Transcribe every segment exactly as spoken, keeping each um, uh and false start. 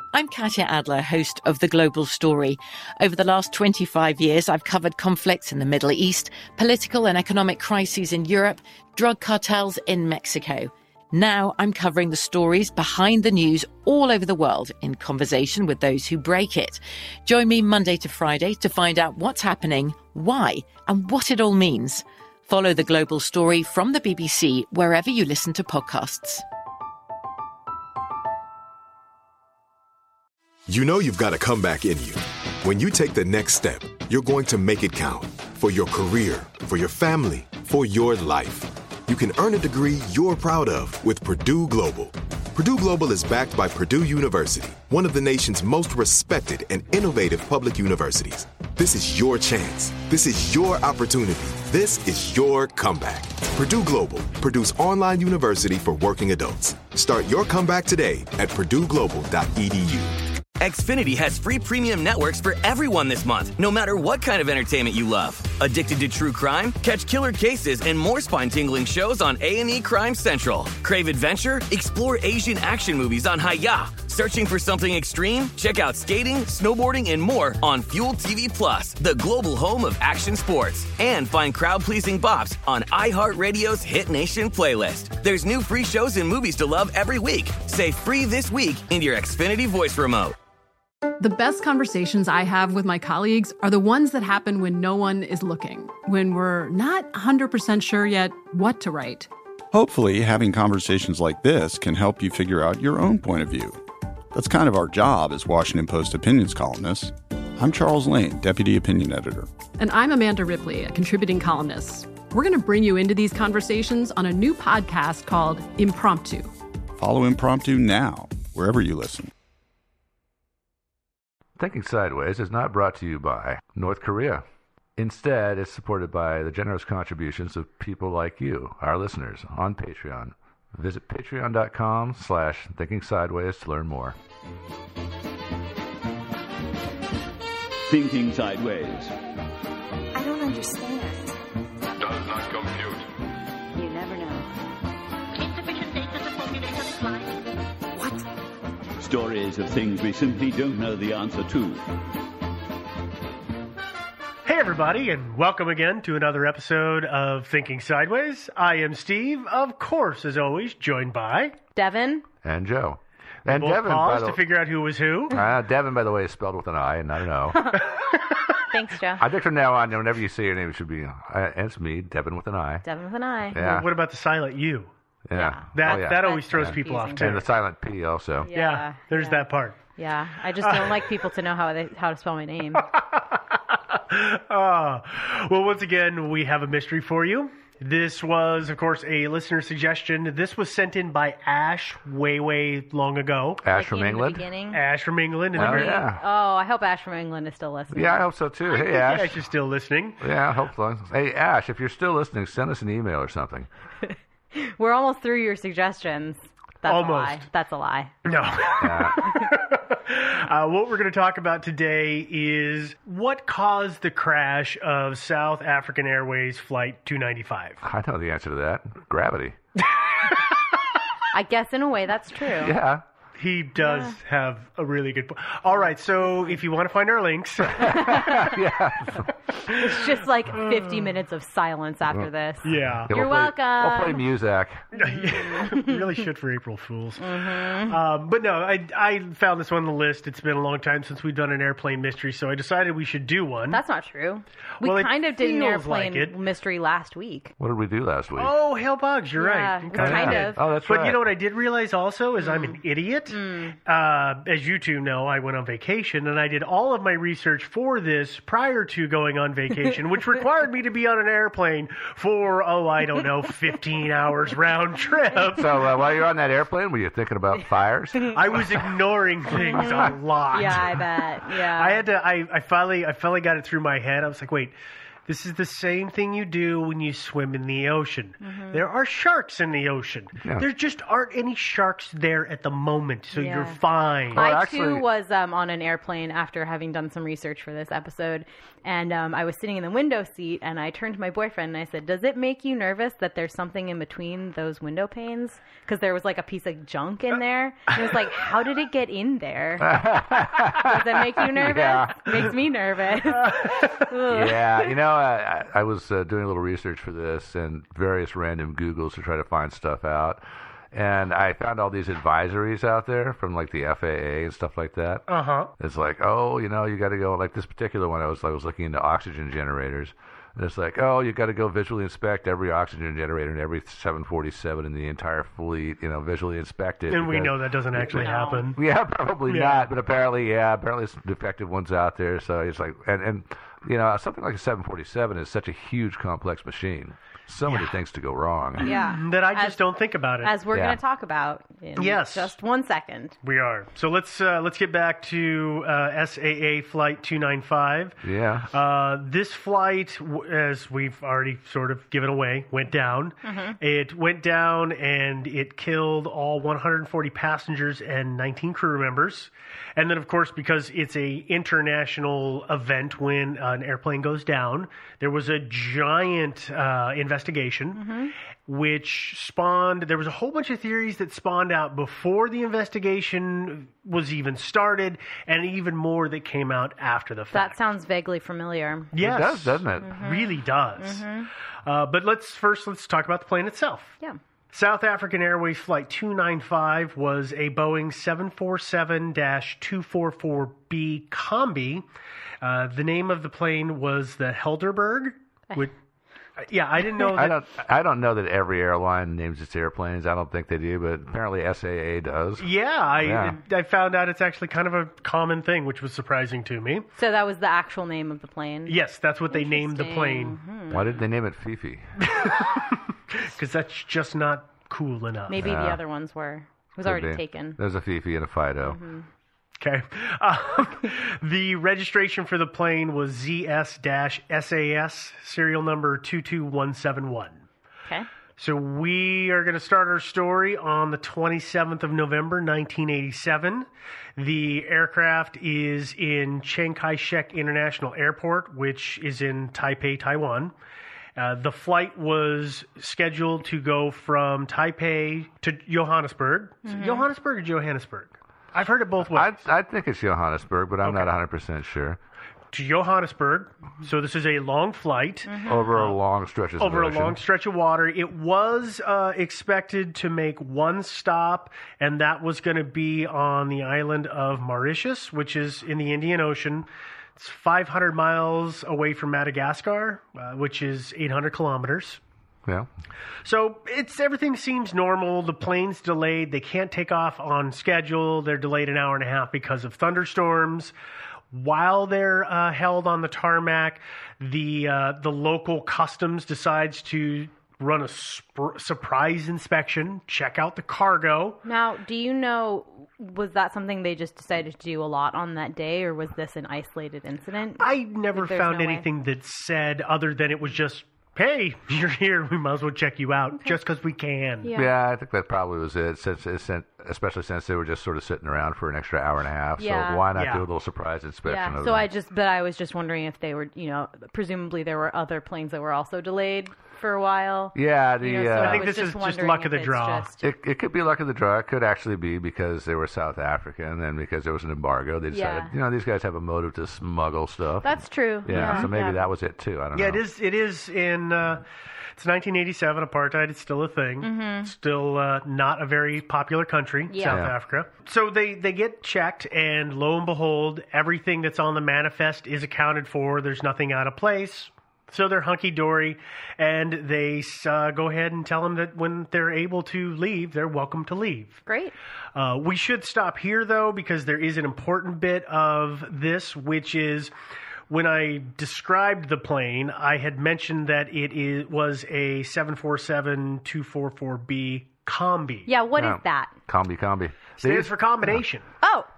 I'm Katya Adler, host of The Global Story. Over the last twenty-five years, I've covered conflicts in the Middle East, political and economic crises in Europe, drug cartels in Mexico. Now I'm covering the stories behind the news all over the world in conversation with those who break it. Join me Monday to Friday to find out what's happening, why, and what it all means. Follow The Global Story from the B B C wherever you listen to podcasts. You know you've got a comeback in you. When you take the next step, you're going to make it count for your career, for your family, for your life. You can earn a degree you're proud of with Purdue Global. Purdue Global is backed by Purdue University, one of the nation's most respected and innovative public universities. This is your chance. This is your opportunity. This is your comeback. Purdue Global, Purdue's online university for working adults. Start your comeback today at purdue global dot e d u. Xfinity has free premium networks for everyone this month, no matter what kind of entertainment you love. Addicted to true crime? Catch killer cases and more spine-tingling shows on A and E Crime Central. Crave adventure? Explore Asian action movies on Hi-Ya. Searching for something extreme? Check out skating, snowboarding, and more on Fuel T V Plus, the global home of action sports. And find crowd-pleasing bops on iHeartRadio's Hit Nation playlist. There's new free shows and movies to love every week. Say free this week in your Xfinity voice remote. The best conversations I have with my colleagues are the ones that happen when no one is looking, when we're not one hundred percent sure yet what to write. Hopefully, having conversations like this can help you figure out your own point of view. That's kind of our job as Washington Post opinions columnists. I'm Charles Lane, Deputy Opinion Editor. And I'm Amanda Ripley, a contributing columnist. We're going to bring you into these conversations on a new podcast called Impromptu. Follow Impromptu now, wherever you listen. Thinking Sideways is not brought to you by North Korea. Instead, it's supported by the generous contributions of people like you, our listeners, on Patreon. Visit patreon.com slash thinking sideways to learn more. Thinking Sideways. I don't understand. Does not compute. You never know. Insufficient data to formulate a reply. What? Stories of things we simply don't know the answer to. Hey everybody, and welcome again to another episode of Thinking Sideways. I am Steve, of course, as always, joined by... Devin. And Joe. We and both Devin, paused by the... to figure out who was who. Uh, Devin, by the way, is spelled with an I and not an O. Thanks, Joe. I think from now on, whenever you say your name, it should be, uh, it's me, Devin with an I. Devin with an I. Yeah. Well, what about the silent U? Yeah. That oh, yeah. that always That's throws confusing. people off, too. And the silent P also. Yeah, Yeah, there's yeah. that part. Yeah, I just don't like people to know how they, how to spell my name. uh, well, once again, we have a mystery for you. This was, of course, a listener suggestion. This was sent in by Ash way, way long ago. Ash Like from in England? The beginning. Ash from England. In Oh, the yeah. Oh, I hope Ash from England is still listening. Yeah, I hope so, too. I Hey, think Ash. Ash is still listening. Yeah, I hope so. Hey, Ash, if you're still listening, send us an email or something. We're almost through your suggestions. That's Almost. a lie. That's a lie. No. Yeah. uh, what we're going to talk about today is what caused the crash of South African Airways Flight two ninety-five. I know the answer to that. Gravity. I guess in a way that's true. Yeah. He does Yeah. have a really good point. All right, so if you want to find our links... Yeah. It's just like fifty minutes of silence after this. Yeah. Yeah, You're we'll play, welcome. We'll play Muzak. We really should for April Fools. Mm-hmm. Um, but no, I, I found this one on the list. It's been a long time since we've done an airplane mystery, so I decided we should do one. That's not true. We Well, it kind of did an feels airplane like it. mystery last week. What did we do last week? Oh, Hail Bugs, you're Yeah, right. We it's kinda kind did. of. Oh, that's But right. you know what I did realize also is I'm Mm. an idiot. Uh, as you two know, I went on vacation, and I did all of my research for this prior to going on vacation, which required me to be on an airplane for, oh, I don't know, fifteen hours round trip. So uh, while you're on that airplane, were you thinking about fires? I was ignoring things a lot. Yeah, I bet. Yeah. I had to. I, I finally. I finally got it through my head. I was like, wait. This is the same thing you do when you swim in the ocean. Mhm. There are sharks in the ocean. Yeah. There just aren't any sharks there at the moment, so Yeah. you're fine. I too was um, on an airplane after having done some research for this episode, and um, I was sitting in the window seat, and I turned to my boyfriend and I said, "Does it make you nervous that there's something in between those window panes? Because there was like a piece of junk in there." And it was like, "How did it get in there? Does it make you nervous? Yeah. Makes me nervous." Ugh. Yeah, you know, I, I was uh, doing a little research for this and various random Googles to try to find stuff out. And I found all these advisories out there from like the F A A and stuff like that. Uh huh. It's like, oh, you know, you got to go, like this particular one, I was I was looking into oxygen generators. And it's like, oh, you got to go visually inspect every oxygen generator and every seven forty-seven in the entire fleet, you know, visually inspect it. And we because- know that doesn't actually happen. Yeah, probably Yeah. not, but apparently, yeah, apparently some defective ones out there. So it's like, and, and you know, something like a seven forty-seven is such a huge, complex machine. So many things to go wrong. Yeah. That I just As- don't think about it. As we're Yeah. going to talk about in Yes. just one second. We are. So let's uh, let's get back to uh, S A A Flight two ninety-five. Yeah. Uh, this flight, w- as we've already sort of given away, went down. Mhm. It went down and it killed all one hundred forty passengers and nineteen crew members. And then, of course, because it's a international event when an airplane goes down, there was a giant uh, investigation, which spawned. There was a whole bunch of theories that spawned out before the investigation was even started, and even more that came out after the fact. That sounds vaguely familiar. Yes, It does, doesn't it? Really does. Mhm. Uh, but let's first let's talk about the plane itself. Yeah. South African Airways Flight two ninety-five was a Boeing seven forty-seven dash two forty-four B Combi. Uh, the name of the plane was the Helderberg. Which, yeah, I didn't know that. I don't. I don't know that every airline names its airplanes. I don't think they do, but apparently S A A does. Yeah, I Yeah. I found out it's actually kind of a common thing, which was surprising to me. So that was the actual name of the plane? Yes, that's what they named the plane. Why did they name it Fifi? Because that's just not cool enough. Maybe the Yeah. other ones were. It was Could already be. taken. There's a Fifi and a Fido. Mhm. Okay. Um, the registration for the plane was Z S S A S, serial number two two one seven one. Okay. So we are going to start our story on the twenty-seventh of November, nineteen eighty-seven. The aircraft is in Chiang Kai-shek International Airport, which is in Taipei, Taiwan. Uh, the flight was scheduled to go from Taipei to Johannesburg. Is it Mhm. Johannesburg or Johannesburg? I've heard it both ways. I, I think it's Johannesburg, but I'm not one hundred percent sure. To Johannesburg. So this is a long flight. Over a long stretch of Over a ocean. long stretch of water. It was uh, expected to make one stop, and that was going to be on the island of Mauritius, which is in the Indian Ocean. It's five hundred miles away from Madagascar, uh, which is eight hundred kilometers. Yeah. So it's everything seems normal. The plane's delayed. They can't take off on schedule. They're delayed an hour and a half because of thunderstorms. While they're uh, held on the tarmac, the uh, the local customs decides to run a sp- surprise inspection, check out the cargo. Now, do you know, was that something they just decided to do a lot on that day, or was this an isolated incident? I never There's found no way. anything that said other than it was just, hey, you're here. We might as well check you out just because we can. Yeah. I think that probably was it. Since, since, especially since they were just sort of sitting around for an extra hour and a half. Yeah. So why not Yeah. do a little surprise inspection Yeah, of so them? I just, but I was just wondering if they were, you know, presumably there were other planes that were also delayed for a while. Yeah, the, You know, so uh, I think was this is just wondering luck if of the it's draw. just- It, it could be luck of the draw. It could actually be because they were South African, and then because there was an embargo, they decided, Yeah. you know, these guys have a motive to smuggle stuff. That's true. Yeah, Yeah, so maybe yeah. that was it too. I don't Yeah, know. it is. It is in. Uh, it's nineteen eighty-seven. Apartheid is still a thing. Mhm. Still uh, not a very popular country, Yeah. South Yeah. Africa. So they they get checked, and lo and behold, everything that's on the manifest is accounted for. There's nothing out of place. So they're hunky dory, and they uh, go ahead and tell them that when they're able to leave, they're welcome to leave. Great. Uh, we should stop here, though, because there is an important bit of this, which is when I described the plane, I had mentioned that it is, was a seven forty-seven two forty-four B Combi. Yeah, what is Yeah. that? Combi, combi. Stands for combination. Oh,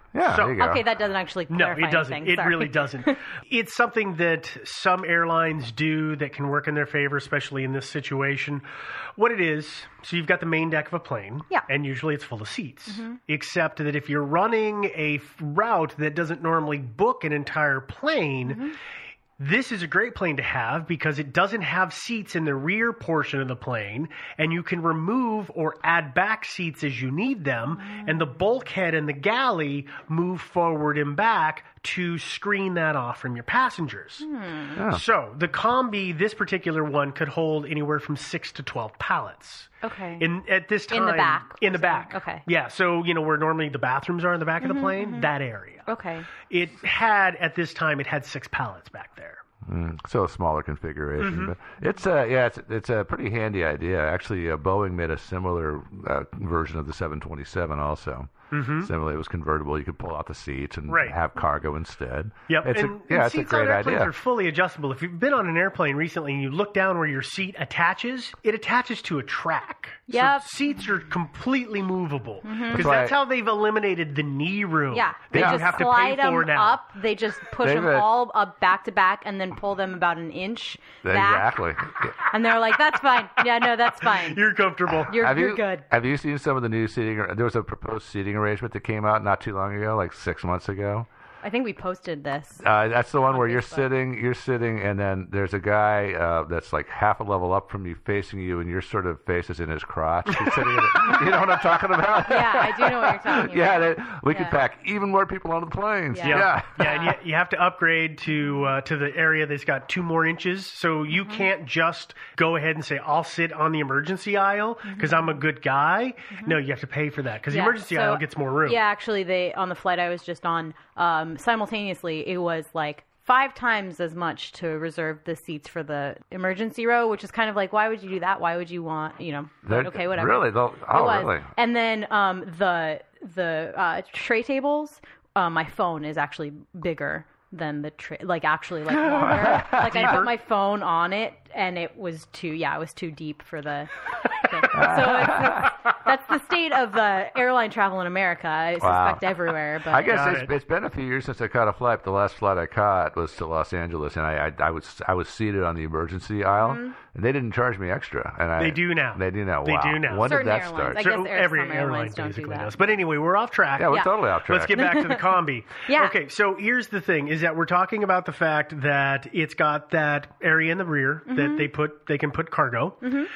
Yeah, So- there you go. Okay, that doesn't actually No, clarify it doesn't. anything. It Sorry. really doesn't. It's something that some airlines do that can work in their favor, especially in this situation. What it is, so you've got the main deck of a plane, Yeah. and usually it's full of seats. Mhm. Except that if you're running a f- route that doesn't normally book an entire plane, Mm-hmm. this is a great plane to have because it doesn't have seats in the rear portion of the plane, and you can remove or add back seats as you need them, and the bulkhead and the galley move forward and back to screen that off from your passengers. Hmm. So the Combi, this particular one, could hold anywhere from six to twelve pallets. Okay. In at this time In the back, in the so- back. okay. Yeah, so you know where normally the bathrooms are in the back of Mhm, the plane, mhm. that area. Okay. It had at this time it had six pallets back there. Mm, so a smaller configuration, Mhm. but it's a yeah, it's it's a pretty handy idea. Actually, uh, Boeing made a similar uh, version of the seven twenty-seven also. Mhm. Similarly, it was convertible. You could pull out the seats and Right. have cargo instead. Yep, it's and, a, yeah, and it's a seats on great airplanes idea. are fully adjustable. If you've been on an airplane recently and you look down where your seat attaches, it attaches to a track. Yep. So seats are completely movable because Mhm. That's that's why- how they've eliminated the knee room. Yeah, that they you just have to slide pay for them now. up. They just push They've them a- all up back to back and then pull them about an inch back. Exactly. And they're like, "That's fine. Yeah, no, that's fine. You're comfortable. You're, have you're you, good." Have you seen some of the new seating? There was a proposed seating arrangement that came out not too long ago, like six months ago. I think we posted this. Uh, that's the one On where you're Facebook. sitting, you're sitting, and then there's a guy uh, that's like half a level up from you, facing you, and your sort of face is in his crotch. He's sitting in it. You know what I'm talking about? Yeah, I do know what you're talking yeah, about. that, we could Yeah. pack even more people onto the planes. Yeah. Yeah, yeah, and you, you have to upgrade to uh, to the area that's got two more inches. So you Mm-hmm. can't just go ahead and say, "I'll sit on the emergency aisle because I'm a good guy." No, you have to pay for that because Mm-hmm. Yeah, the emergency so- aisle gets more room. Yeah, actually, they on the flight I was just on, um, simultaneously, it was like five times as much to reserve the seats for the emergency row, which is kind of like, why would you do that? Why would you want, you know, They're- okay, whatever. Really? They'll- oh, it was. really? And then um, the the uh, tray tables, uh, my phone is actually bigger than the tray, like actually like longer. Like I Deeper? put my phone on it, and it was too, yeah, it was too deep for the thing. So it's, it's, that's the state of uh, airline travel in America. I Wow. suspect everywhere, but I guess Got it's, it. it's been a few years since I caught a flight. The last flight I caught was to Los Angeles, and I I, I was I was seated on the emergency aisle, Mhm. and they didn't charge me extra. And I, They do now. They do now. They Wow. do now. When Certain did that airlines, start? I So guess there- every some airline airlines don't do basically that. does. But anyway, we're off track. yeah, we're Yeah. totally off track. Let's get back to the combi. Yeah. Okay, so here's the thing: is that we're talking about the fact that it's got that area in the rear Mm-hmm. that they put, they can put cargo,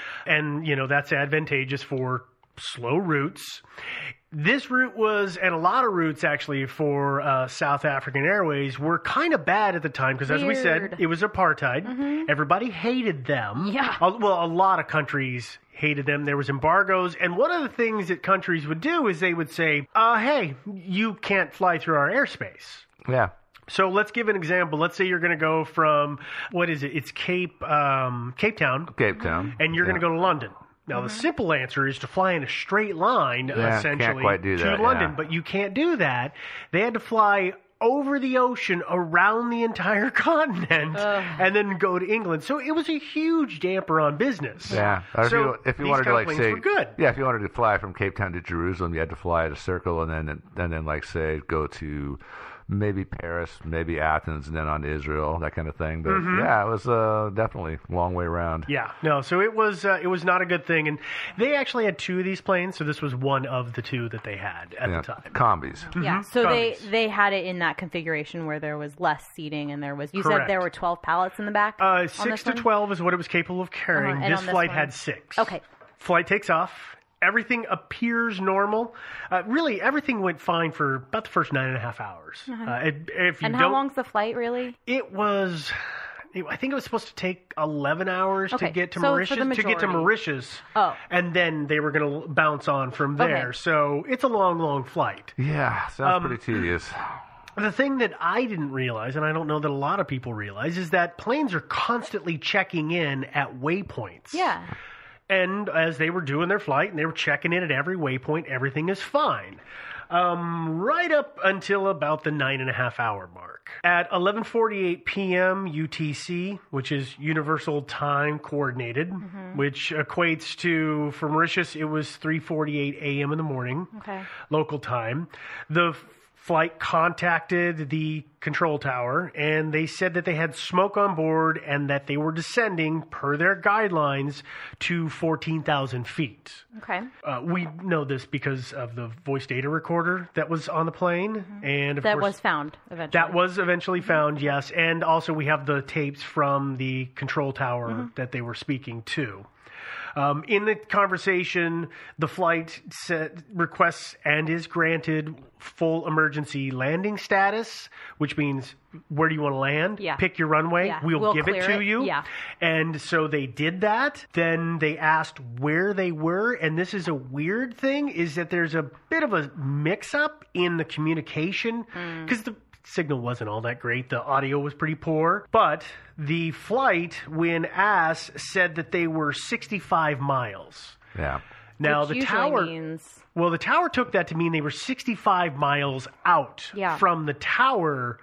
and you know that's advantageous for slow routes. This route was, and a lot of routes actually for uh, South African Airways were kind of bad at the time because, as we said, Weird. it was apartheid. Everybody hated them. Yeah. A- well, a lot of countries hated them. There was embargoes, and one of the things that countries would do is they would say, uh, "Hey, you can't fly through our airspace." Yeah. So let's give an example. Let's say you're going to go from what is it? It's Cape um, Cape Town, Cape Town. and you're Yeah. going to go to London. Now, the simple answer is to fly in a straight line, Yeah, can't essentially, quite do to that, London. yeah. But you can't do that. They had to fly over the ocean around the entire continent and then go to England. So it was a huge damper on business. Yeah. Or if So you, if you these wanted to kind of like planes say, were good. yeah, if you wanted to fly from Cape Town to Jerusalem, you had to fly at a circle, and then and then like say go to maybe Paris, maybe Athens, and then on to Israel, that kind of thing. But Mhm. yeah, it was uh, definitely a long way around. Yeah, no. So it was uh, it was not a good thing, and they actually had two of these planes. So this was one of the two that they had at Yeah, the time. Combis. yeah. Mhm. So they Combis. they had it in that configuration where there was less seating and there was. You Correct. said there were twelve pallets in the back. Uh, on six this to one? twelve is what it was capable of carrying. Uh-huh, and This on this flight one? had six. Okay. Flight takes off. Everything appears normal. Uh, really, everything went fine for about the first nine and a half hours. Uh-huh. Uh, it, if you And don't, how long's the flight really? It was. it- I think it was supposed to take eleven hours Okay, to get to so for Mauritius. the To get to majority. Mauritius, Oh. and then they were going to bounce on from there. Okay. So it's a long, long flight. Yeah, sounds Um, pretty tedious. The thing that I didn't realize, and I don't know that a lot of people realize, is that planes are constantly checking in at waypoints. Yeah. And as they were doing their flight and they were checking in at every waypoint, everything is fine. Um, right up until about the nine and a half hour mark. At eleven forty-eight p.m. U T C, which is Universal Time Coordinated, which equates to, for Mauritius, it was three forty-eight a.m. in the morning, Okay. local time. The f- flight contacted the control tower, and they said that they had smoke on board and that they were descending, per their guidelines, to fourteen thousand feet. Okay. Uh, we know this because of the voice data recorder that was on the plane. Mm-hmm. and of That course, was found eventually. That was eventually found, yes. And also we have the tapes from the control tower mm-hmm. that they were speaking to. Um, in the conversation, the flight set, requests and is granted full emergency landing status, which means where do you want to land? Yeah. Pick your runway. Yeah. We'll, we'll give it to it. you. Yeah. And so they did that. Then they asked where they were. And this is a weird thing, is that there's a bit of a mix-up in the communication because mm. the signal wasn't all that great. The audio was pretty poor. But the flight, when asked, said that they were sixty-five miles. Yeah. Now Which the usually tower means... Well, the tower took that to mean they were sixty-five miles out yeah. from the tower.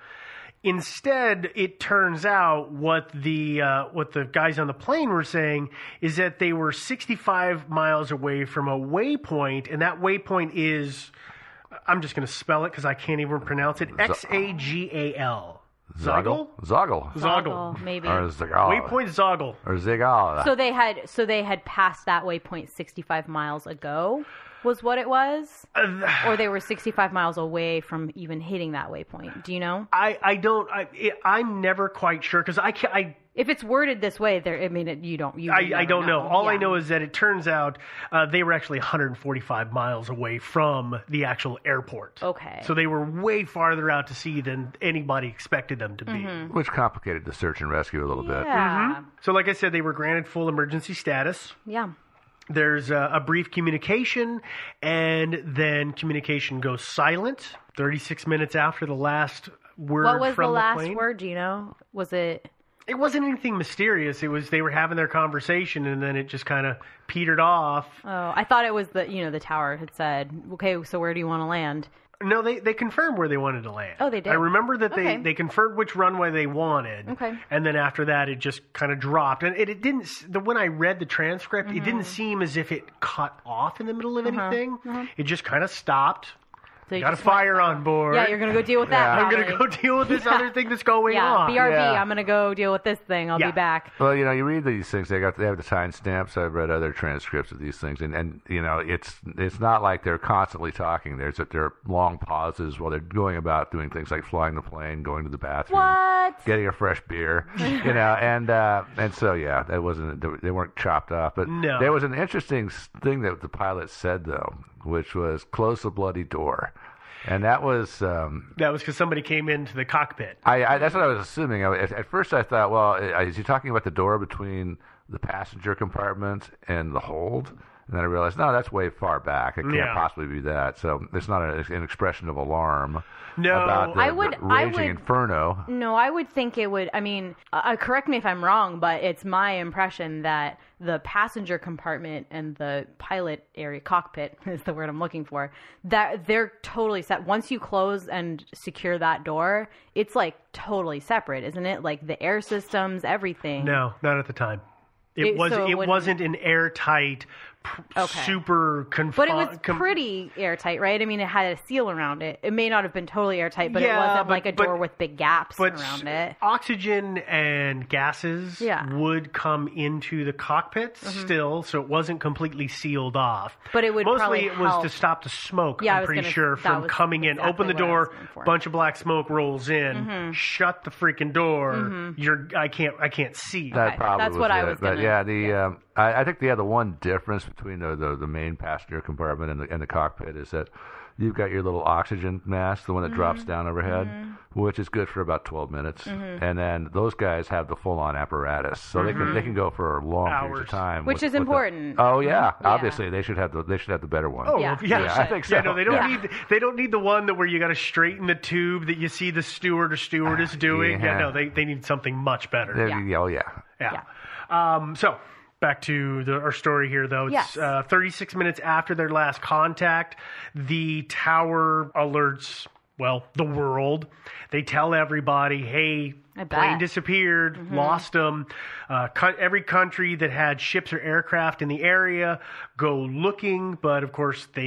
Instead, it turns out what the uh, what the guys on the plane were saying is that they were sixty-five miles away from a waypoint, and that waypoint is, I'm just going to spell it because I can't even pronounce it, X A G A L. Zoggle? Zoggle. Zoggle. Maybe. Or Zoggle. Waypoint Zoggle. Or Zoggle. So they had so they had passed that waypoint sixty-five miles ago, was what it was? Uh, or they were sixty-five miles away from even hitting that waypoint. Do you know? I, I don't, I, it, I'm never quite sure because I can't, I, if it's worded this way, there. I mean, it, you don't. You I, I don't know. know. All yeah. I know is that it turns out uh, they were actually one hundred forty-five miles away from the actual airport. Okay. So they were way farther out to sea than anybody expected them to be. Mm-hmm. Which complicated the search and rescue a little yeah. bit. Mm-hmm. So like I said, they were granted full emergency status. Yeah. There's a, a brief communication, and then communication goes silent thirty-six minutes after the last word What was from the the last plane. word? Do you know? Was it... It wasn't anything mysterious. It was they were having their conversation, and then it just kind of petered off. Oh, I thought it was the, you know, the tower had said, okay, so where do you want to land? No, they, they confirmed where they wanted to land. Oh, they did? I remember that Okay. they, they confirmed which runway they wanted. Okay. And then after that, it just kind of dropped. And it, it didn't, the, when I read the transcript, Mm-hmm. it didn't seem as if it cut off in the middle of Uh-huh. anything. Uh-huh. It just kind of stopped. So you Got a just went- fire on board. Yeah, you're going to go deal with that. I'm going to probably. go deal with this Yeah. other thing that's going Yeah, on. B R B, Yeah. I'm going to go deal with this thing. I'll Yeah. be back. Well, you know, you read these things. They got they have the timestamps. I've read other transcripts of these things, and, and you know, it's it's not like they're constantly talking. There's that there are long pauses while they're going about doing things like flying the plane, going to the bathroom, What? getting a fresh beer, you know, and uh, and so yeah, that wasn't they weren't chopped off. But No. there was an interesting thing that the pilot said though, which was close the bloody door. And that was um, That was because somebody came into the cockpit. I, I that's what I was assuming. I, at, at first, I thought, well, is he talking about the door between the passenger compartment and the hold? And then I realized, no, that's way far back. It can't Yeah. possibly be that. So it's not a, an expression of alarm No. about the, I would- the I raging would- inferno. No, I would think it would. I mean, uh, correct me if I'm wrong, but it's my impression that the passenger compartment and the pilot area, cockpit is the word I'm looking for, that they're totally set. Once you close and secure that door, it's like totally separate, isn't it? Like the air systems, everything. No, not at the time. It, It- was. so it it wouldn't- wasn't an airtight, pr- Okay. super confined. But it was pretty airtight, right? I mean, it had a seal around it. It may not have been totally airtight, but Yeah, it wasn't but- like a but- door with big gaps But around it. oxygen and gases Yeah. would come into the cockpit still, so it wasn't completely sealed off. But it would Mostly probably it was help. to stop the smoke, Yeah, I I'm was pretty gonna- sure, that from was coming in. exactly Open the what I was door, looking for. bunch of black smoke rolls in, Mhm. shut the freaking door. Mhm. You're I can't I can't see. That probably That's was what I it. was But gonna- yeah, the um, I, I think the other one difference between the, the the main passenger compartment and the and the cockpit is that you've got your little oxygen mask, the one that Mm-hmm. drops down overhead, which is good for about twelve minutes, Mhm. and then those guys have the full on apparatus, so they can they can go for long periods of time, Which with- is with the- important. oh yeah, Yeah. obviously they should have the they should have the better one. Oh Yeah, yeah, they I think so. Yeah, no, they don't Yeah. need they don't need the one that where you got to straighten the tube that you see the steward or stewardess doing. Yeah, yeah. no, they they need something much better. There Yeah. you go, yeah. Yeah. Um, so back to the, our story here, though. It's Yes. uh, thirty-six minutes after their last contact, the tower alerts, well, the world. They tell everybody, hey, I plane bet. disappeared, Mhm. lost them. Uh, co- every country that had ships or aircraft in the area go looking, but of course they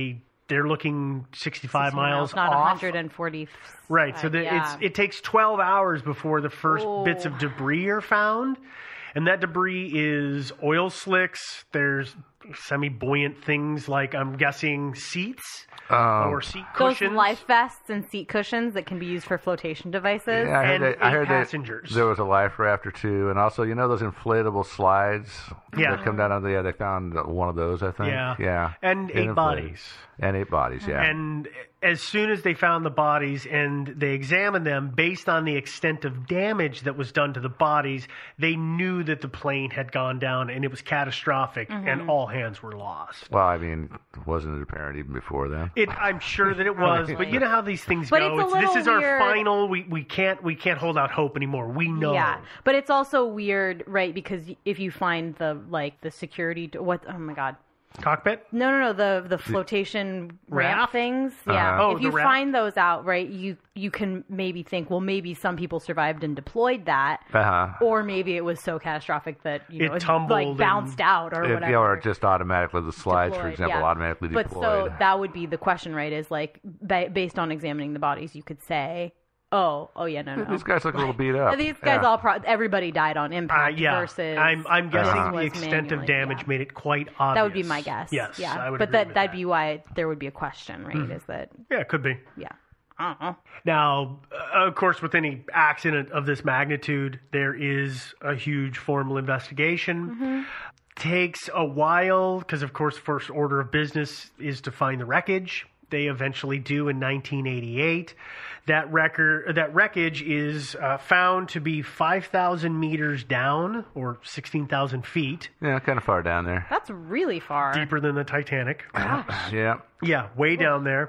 they're looking sixty-five miles not off. one hundred forty. Right, so the, yeah. it's, it takes twelve hours before the first Oh. bits of debris are found. And that debris is oil slicks. There's semi-buoyant things like, I'm guessing, seats Um, or seat Those cushions. life vests and seat cushions that can be used for flotation devices. Yeah, I heard, and that, I eight heard passengers. that there was a life raft or two, and also you know those inflatable slides Yeah. that come down on the. Yeah, they found one of those, I think. Yeah. yeah, And eight inflated. bodies. And eight bodies, yeah. And as soon as they found the bodies and they examined them, based on the extent of damage that was done to the bodies, they knew that the plane had gone down and it was catastrophic, Mm-hmm. and all hands were lost. Well, I mean, wasn't it apparent even before then? It, I'm sure that it was, but you know how these things But go. it's a this little is our weird. final. We, we can't we can't hold out hope anymore. We know. Yeah, but it's also weird, right? Because if you find the like the security, what? Oh my god. Cockpit? No, no, no. The the flotation ramp Raft? things. Uh-huh. Yeah. Oh, if the you raft? find those out, right, you you can maybe think, well, maybe some people survived and deployed that, Uh-huh. or maybe it was so catastrophic that you It know tumbled like and- bounced out or If, whatever. yeah, or just automatically the slides, for Deployed, example, yeah. automatically but deployed. so that would be the question, right? Is like ba- based on examining the bodies, you could say, oh, oh yeah, no, no. These guys look a little beat up. These guys Yeah. all pro- everybody died on Uh, impact yeah. versus. I'm I'm guessing Uh-huh. the was extent of manually, damage yeah. made it quite obvious. That would be my guess. Yes, yeah. I would but agree that with that'd that. be why there would be a question, right? Is that Yeah, it could be. yeah? Uh-uh. Now, uh, of course, with any accident of this magnitude, there is a huge formal investigation. Mm-hmm. Takes a while because, of course, first order of business is to find the wreckage. They eventually do in nineteen eighty-eight. That record, that wreckage is uh, found to be five thousand meters down, or sixteen thousand feet, Yeah, kind of far down there. That's really far. deeper than the Titanic. Yeah. Yeah, way down there.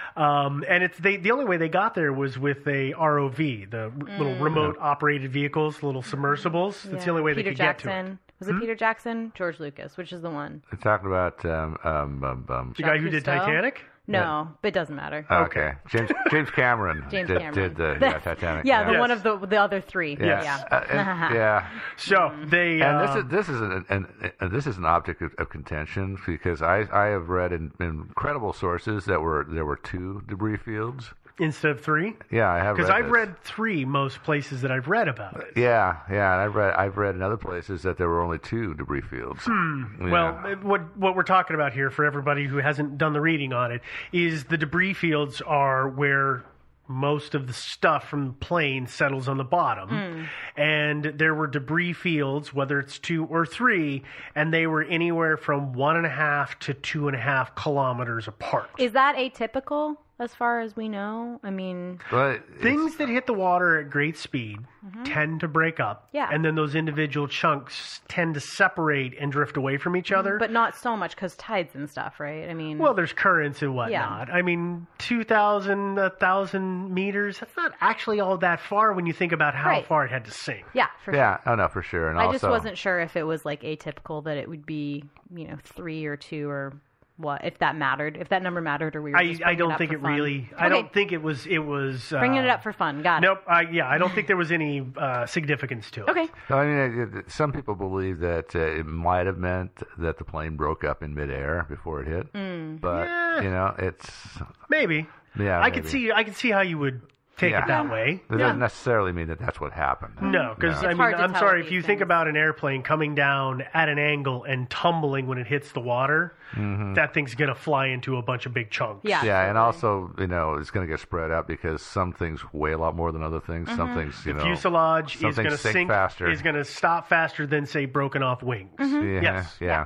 Um, and it's they, the only way they got there was with a R O V, the r- little remote operated vehicles, little submersibles. That's Mm. Yeah. the only way Peter they could Jackson. get to it. Hmm? Was it Peter Jackson? George Lucas, which is the one? They're talking about um, um, um, um, The guy who did Cousteau? Titanic? No, but it doesn't matter. okay, James James Cameron James did, Cameron did the yeah, Titanic. yeah, the Yes. one of the the other three. Yes. Yeah. Uh, and- yeah. So they. And this uh, is this is an, an, an this is an object of, of contention because I I have read in, in credible sources that were there were two debris fields. instead of three? Yeah, I have. Because read I've this. read three most places that I've read about it. Yeah, yeah, and I've read I've read in other places that there were only two debris fields. Hmm. Yeah. Well, what what we're talking about here, for everybody who hasn't done the reading on it, is the debris fields are where most of the stuff from the plane settles on the bottom. And there were debris fields, whether it's two or three, and they were anywhere from one and a half to two and a half kilometers apart. Is that atypical as far as we know? I mean, But Things that hit the water at great speed tend to break up. Yeah. And then those individual chunks tend to separate and drift away from each other. but not so much because tides and stuff, right? I mean, Well, there's currents and whatnot. I mean, two thousand, one thousand meters, that's not actually all that far when you think about how Right. far it had to sink. yeah, for yeah, oh no, for sure. And sure. I also, just wasn't sure if it was like atypical that it would be, you know, three or two or what, if that mattered, if that number mattered, or we were I, just I bringing don't up think for it fun. really, I Okay. don't think it was, it was. Uh, Bringing it up for fun. Got Nope. I, yeah, I don't think there was any uh, significance to it. it. Okay. I mean, it, it, some people believe that uh, it might have meant that the plane broke up in midair before it hit, Mm. but Yeah. you know, it's Maybe. yeah. I could maybe. see, I could see how you would take Yeah. it that way. It doesn't necessarily mean that that's what happened. No, because No. I It's mean, hard to I'm tell sorry with if you these think things. about an airplane coming down at an angle and tumbling when it hits the water, Mm-hmm. that thing's gonna fly into a bunch of big chunks. Yeah. Yeah, and totally. also, you know, it's going to get spread out because some things weigh a lot more than other things. Mm-hmm. Some things, you know, Fuselage some is things going to sink sink faster. Is going to stop faster than say broken off wings. Mm-hmm. yeah, Yes. yeah.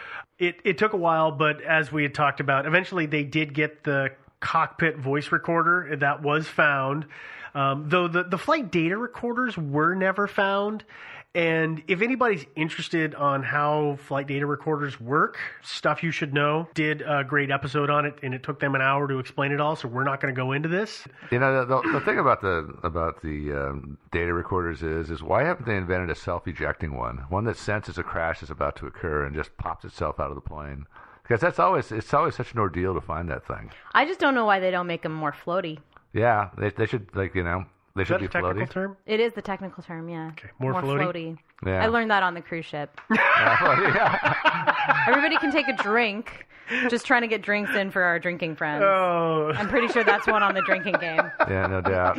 It it took a while, but as we had talked about, eventually they did get the cockpit voice recorder that was found. Um, though the, the flight data recorders were never found. And if anybody's interested on how flight data recorders work, Stuff You Should Know did a great episode on it, and it took them an hour to explain it all, so we're not going to go into this. You know, the, the, the thing about the about the um, data recorders is is why haven't they invented a self-ejecting one, one that senses a crash is about to occur and just pops itself out of the plane? Because that's always it's always such an ordeal to find that thing. I just don't know why they don't make them more floaty. Yeah, they they should like you know they Is should that be a technical floaty. term? It is the technical term, yeah. Okay, more more floaty? floaty. Yeah. I learned that on the cruise ship. Everybody can take a drink. Just trying to get drinks in for our drinking friends. Oh. I'm pretty sure that's one on the drinking game. Yeah, no doubt.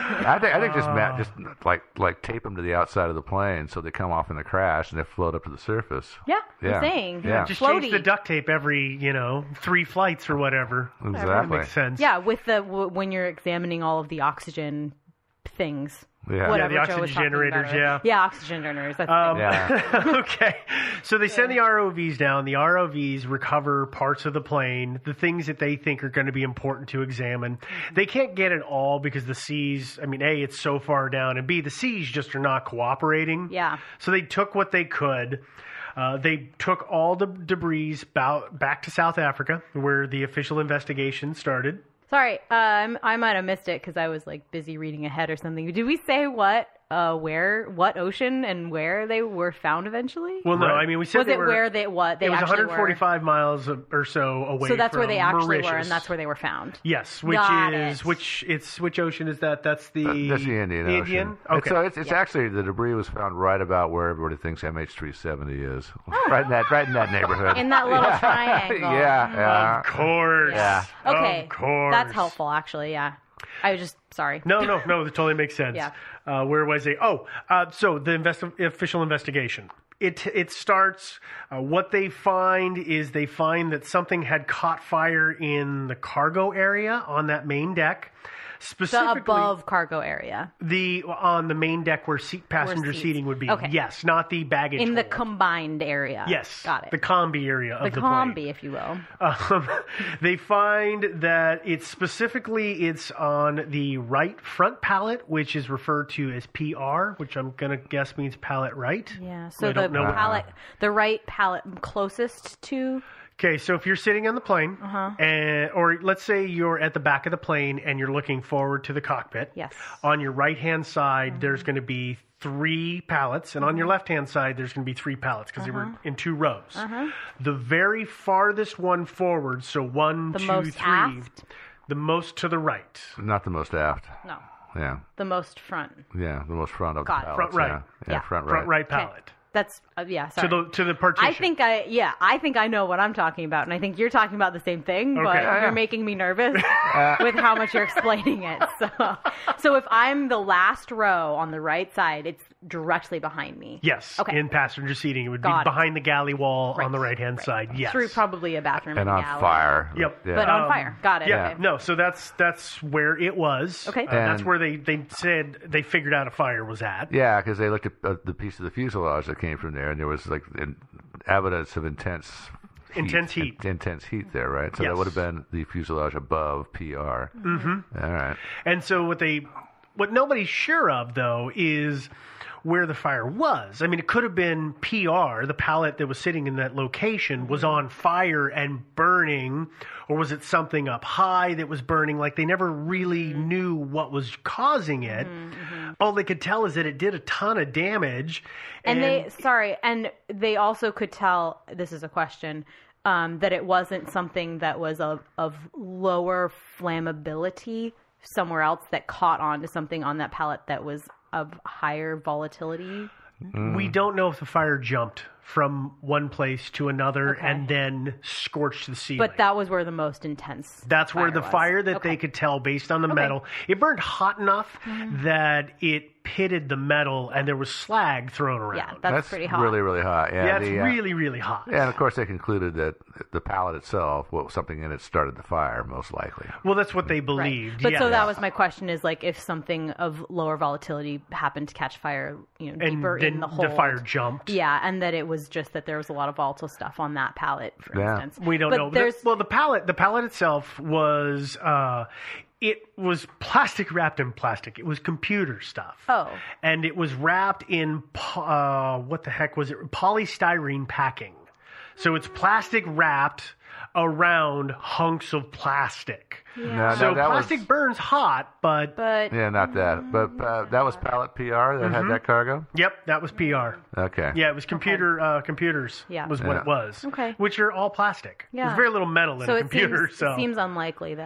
I think I think just Matt, just like like tape them to the outside of the plane so they come off in the crash and they float up to the surface. Yeah, Yeah. I'm saying. Yeah. Just Floaty. change the duct tape every, you know, three flights or whatever. Exactly. That makes sense. Yeah, with the w- when you're examining all of the oxygen things. Yeah. Whatever Yeah, the Joe was oxygen talking generators, about. yeah. Yeah, oxygen generators. That's Um, the thing. Yeah. okay. So they send the R O Vs down. The R O Vs recover parts of the plane, the things that they think are going to be important to examine. They can't get it all because the seas, I mean, A, it's so far down, and B, the seas just are not cooperating. Yeah. So they took what they could. Uh, they took all the debris bow- back to South Africa, where the official investigation started. Sorry, um, I might have missed it because I was like busy reading ahead or something. Did we say what, uh, where, what ocean and where they were found eventually? Well, no, I mean, we said was they it were, where they what they it was actually one hundred forty-five miles or so away. So that's from where they actually Mauritius. were, and that's where they were found. Yes, which Got is it. which it's which ocean is that? That's the Uh, That's the Indian Ocean. Indian? And Okay. So it's, it's actually the debris was found right about where everybody thinks M H three seventy is, right in that right in that neighborhood. In that little triangle. yeah, yeah. Of course. Yeah. Okay, Of course. that's helpful actually. Yeah, I was just sorry. No, no, no. That totally makes sense. Yeah. Uh, where was it? Oh, uh, so the invest- official investigation. It it starts. Uh, what they find is they find that something had caught fire in the cargo area on that main deck. The Specifically, above cargo area. the on the main deck where seat passenger seats- seating would be. okay. Yes, not the baggage In the hold. combined area. Yes, Got it. the combi area of The the, plane. combi, if you will. Um, they find that it's specifically it's on the right front pallet, which is referred to as P R, which I'm gonna guess means pallet right. Yeah. I So the don't know what- pallet, the right pallet closest to. Okay, so if you're sitting on the plane, Uh-huh. and or let's say you're at the back of the plane and you're looking forward to the cockpit. Yes. On your right hand side, there's going to be three pallets, and on your left hand side, there's going to be three pallets because they were in two rows. Uh-huh. The very farthest one forward, so one, The two, most three, aft? the most to the right. Not the most aft. No. Yeah, The most front. yeah, the most front of Got the it. pallets. Front right. Yeah, yeah, Yeah. front right. Front right Okay. pallet. That's uh, yeah. Sorry. To the to the partition. I think I yeah. I think I know what I'm talking about, and I think you're talking about the same thing. But Okay. you're making me nervous with how much you're explaining it. So, so if I'm the last row on the right side, it's directly behind me. Yes. Okay. In passenger seating, it would Got be it. behind the galley wall Right. on the right hand Right. side. Yes. Through probably a bathroom And and on galley. fire. Yep. Yeah. But on Um, fire. Got it. Yeah, Okay. no, so that's that's where it was. Okay. Uh, that's And- where they, they said they figured out a fire was at. Yeah, because they looked at uh, the piece of the fuselage that came from there, and there was like in, evidence of intense heat, Intense heat. in- intense heat there, right? So Yes. that would have been the fuselage above P R. Mm-hmm. All right. And so what they what nobody's sure of though is where the fire was. I mean, it could have been P R, the pallet that was sitting in that location was on fire and burning, or was it something up high that was burning? Like they never really knew what was causing it. All they could tell is that it did a ton of damage. And, they, sorry, and they also could tell, this is a question, um, that it wasn't something that was of, of lower flammability somewhere else that caught on to something on that pallet that was of higher volatility. We don't know if the fire jumped from one place to another Okay. and then scorched the ceiling. But that was where the most intense That's where fire the was. fire that Okay. they could tell based on the Okay. metal, it burned hot enough that it pitted the metal and there was slag thrown around. Yeah, that's, pretty hot. really, really hot. Yeah, Yeah, it's the, uh, really, really hot. Yeah, and of course they concluded that the pallet itself, well, something in it started the fire, most likely. Well, that's what they Right. believed. But yeah. so that was my question: is like if something of lower volatility happened to catch fire, you know, and deeper then in the hold, fire jumped. Yeah, and that it was just that there was a lot of volatile stuff on that pallet, for Yeah. instance. We don't but know. There's The- well, the pallet, the pallet itself was, uh, it was plastic wrapped in plastic. It was computer stuff. Oh. And it was wrapped in, po- uh, what the heck was it? Polystyrene packing. So it's plastic wrapped around hunks of plastic. No, So no, that plastic was, burns hot, but but yeah, not that. But uh, that was pallet P R that Mm-hmm. had that cargo? yep, that was P R. Okay. Yeah, it was computer uh, computers. Yeah. was what Yeah. it was. Okay. Which are all plastic. Yeah. There's very little metal in so a it computer. seems, so it seems unlikely that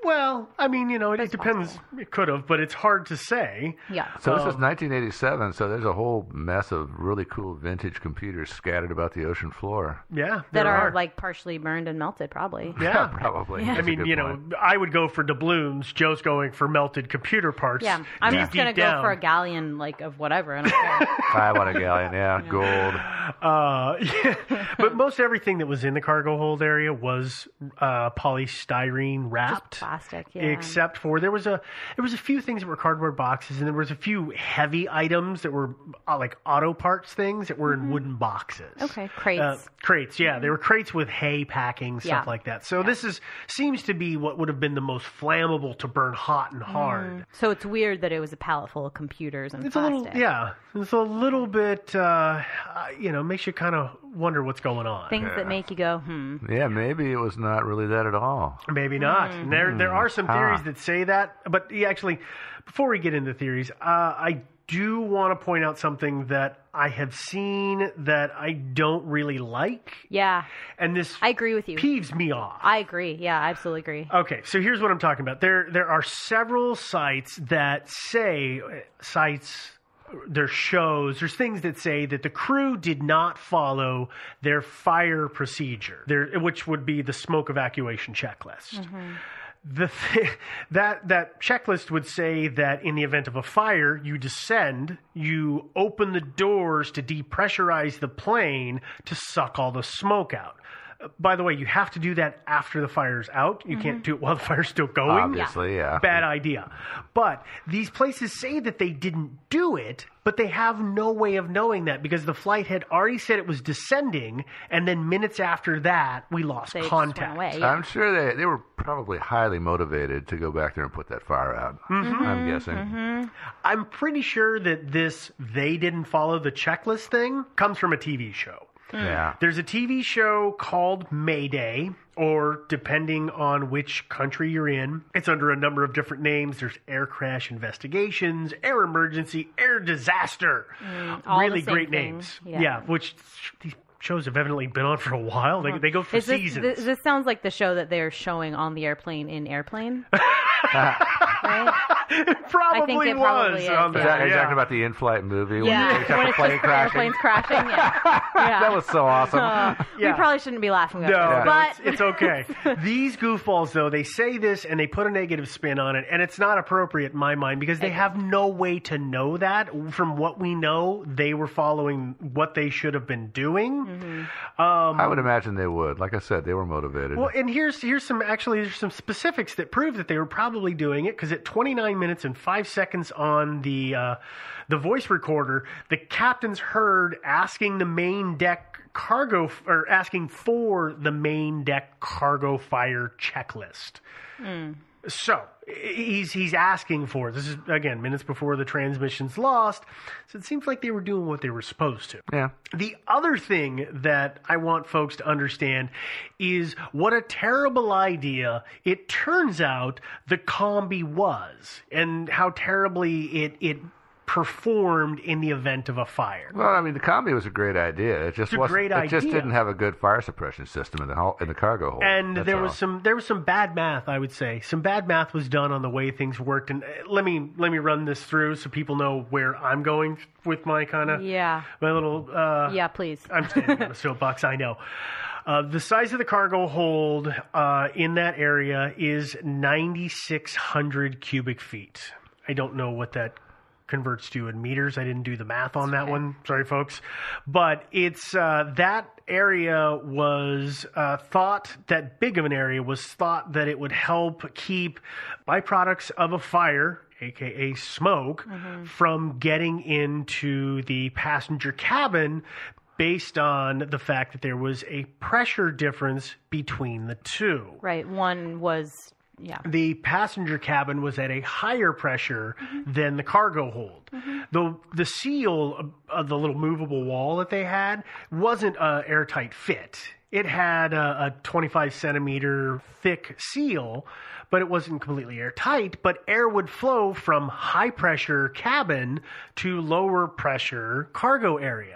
Well, I mean, you know, it, it depends. Possible. It could have, but it's hard to say. Yeah. So this um, is nineteen eighty-seven, so there's a whole mess of really cool vintage computers scattered about the ocean floor. Yeah. That are, are, like, partially burned and melted, probably. Yeah. probably. Yeah. I mean, you know, point. I would go for doubloons. Joe's going for melted computer parts. Yeah. I'm deep, just going to go down. for a galleon, like, of whatever. I don't care. I want a galleon, yeah. yeah. Gold. Uh, yeah. But most everything that was in the cargo hold area was uh, polystyrene wrapped. Just plastic, yeah. Except for there was a there was a few things that were cardboard boxes, and there was a few heavy items that were uh, like auto parts things that were mm-hmm. in wooden boxes. Okay, crates. Uh, crates, yeah. They were crates with hay packing, stuff yeah. like that. So yeah. this is seems to be what would have been the most flammable to burn hot and hard. Mm. So it's weird that it was a pallet full of computers and it's plastic. A little, yeah, it's a little bit, uh, you know, makes you kind of wonder what's going on. Things yeah. that make you go, hmm. Yeah, maybe it was not really that at all. Maybe not. Mm. There, there are some theories ah. that say that, but yeah, actually, before we get into theories, uh, I do want to point out something that I have seen that I don't really like. Yeah. And this I agree with you. Peeves me off. I agree. Yeah, I absolutely agree. Okay, so here's what I'm talking about. There there are several sites that say sites there's shows, there's things that say that the crew did not follow their fire procedure, their, which would be the smoke evacuation checklist. Mm-hmm. The th- that that checklist would say that in the event of a fire, you descend, you open the doors to depressurize the plane to suck all the smoke out. By the way, you have to do that after the fire's out. You mm-hmm. can't do it while the fire's still going. Obviously, yeah. Bad idea. But these places say that they didn't do it, but they have no way of knowing that because the flight had already said it was descending, and then minutes after that, we lost they contact. Just went away, yeah. I'm sure they, they were probably highly motivated to go back there and put that fire out. Mm-hmm. I'm guessing. Mm-hmm. I'm pretty sure that this they didn't follow the checklist thing comes from a T V show. Yeah. There's a T V show called Mayday, or depending on which country you're in, it's under a number of different names. There's Air Crash Investigations, Air Emergency, Air Disaster. Mm, really great thing. names. Yeah. yeah, which these shows have evidently been on for a while. They, they go for Is this, seasons. This, this sounds like the show that they're showing on the airplane in Airplane. Right? It probably I think it was. probably is. On Is there, that, are you yeah. talking about the in-flight movie? Yeah, when, when the it's plane just the crashing? airplane's crashing. Yeah. yeah. That was so awesome. Uh, Yeah. We probably shouldn't be laughing No, about no, this, but it's, it's okay. These goofballs, though, they say this and they put a negative spin on it, and it's not appropriate in my mind because they have no way to know that. From what we know, they were following what they should have been doing. Mm-hmm. Um, I would imagine they would. Like I said, they were motivated. Well, and here's here's some actually there's some specifics that prove that they were probably doing it because at twenty-nine minutes and five seconds on the uh, the voice recorder, the captain's heard asking the main deck cargo or asking for the main deck cargo fire checklist. Mm. So he's he's asking for it. This is again minutes before the transmission's lost. So it seems like they were doing what they were supposed to. Yeah. The other thing that I want folks to understand is what a terrible idea it turns out the Combi was, and how terribly it it performed in the event of a fire. Well, I mean, the Combi was a great idea. It just It's a wasn't. great it just idea. didn't have a good fire suppression system in the hol- in the cargo hold. And That's there all. was some there was some bad math, I would say. Some bad math was done on the way things worked. And uh, let me let me run this through so people know where I'm going with my kind of yeah, my little uh, yeah, please. I'm standing on a soapbox. I know. Uh, the size of the cargo hold uh, in that area is ninety-six hundred cubic feet. I don't know what that converts to in meters. I didn't do the math on that one. Sorry, folks. But it's uh, that area was uh, thought, that big of an area was thought that it would help keep byproducts of a fire, aka smoke, mm-hmm. from getting into the passenger cabin based on the fact that there was a pressure difference between the two. Right. One was... Yeah. The passenger cabin was at a higher pressure mm-hmm. than the cargo hold. Mm-hmm. The the seal of, of the little movable wall that they had wasn't an airtight fit. It had a, a twenty-five centimeter thick seal, but it wasn't completely airtight. But air would flow from high pressure cabin to lower pressure cargo area.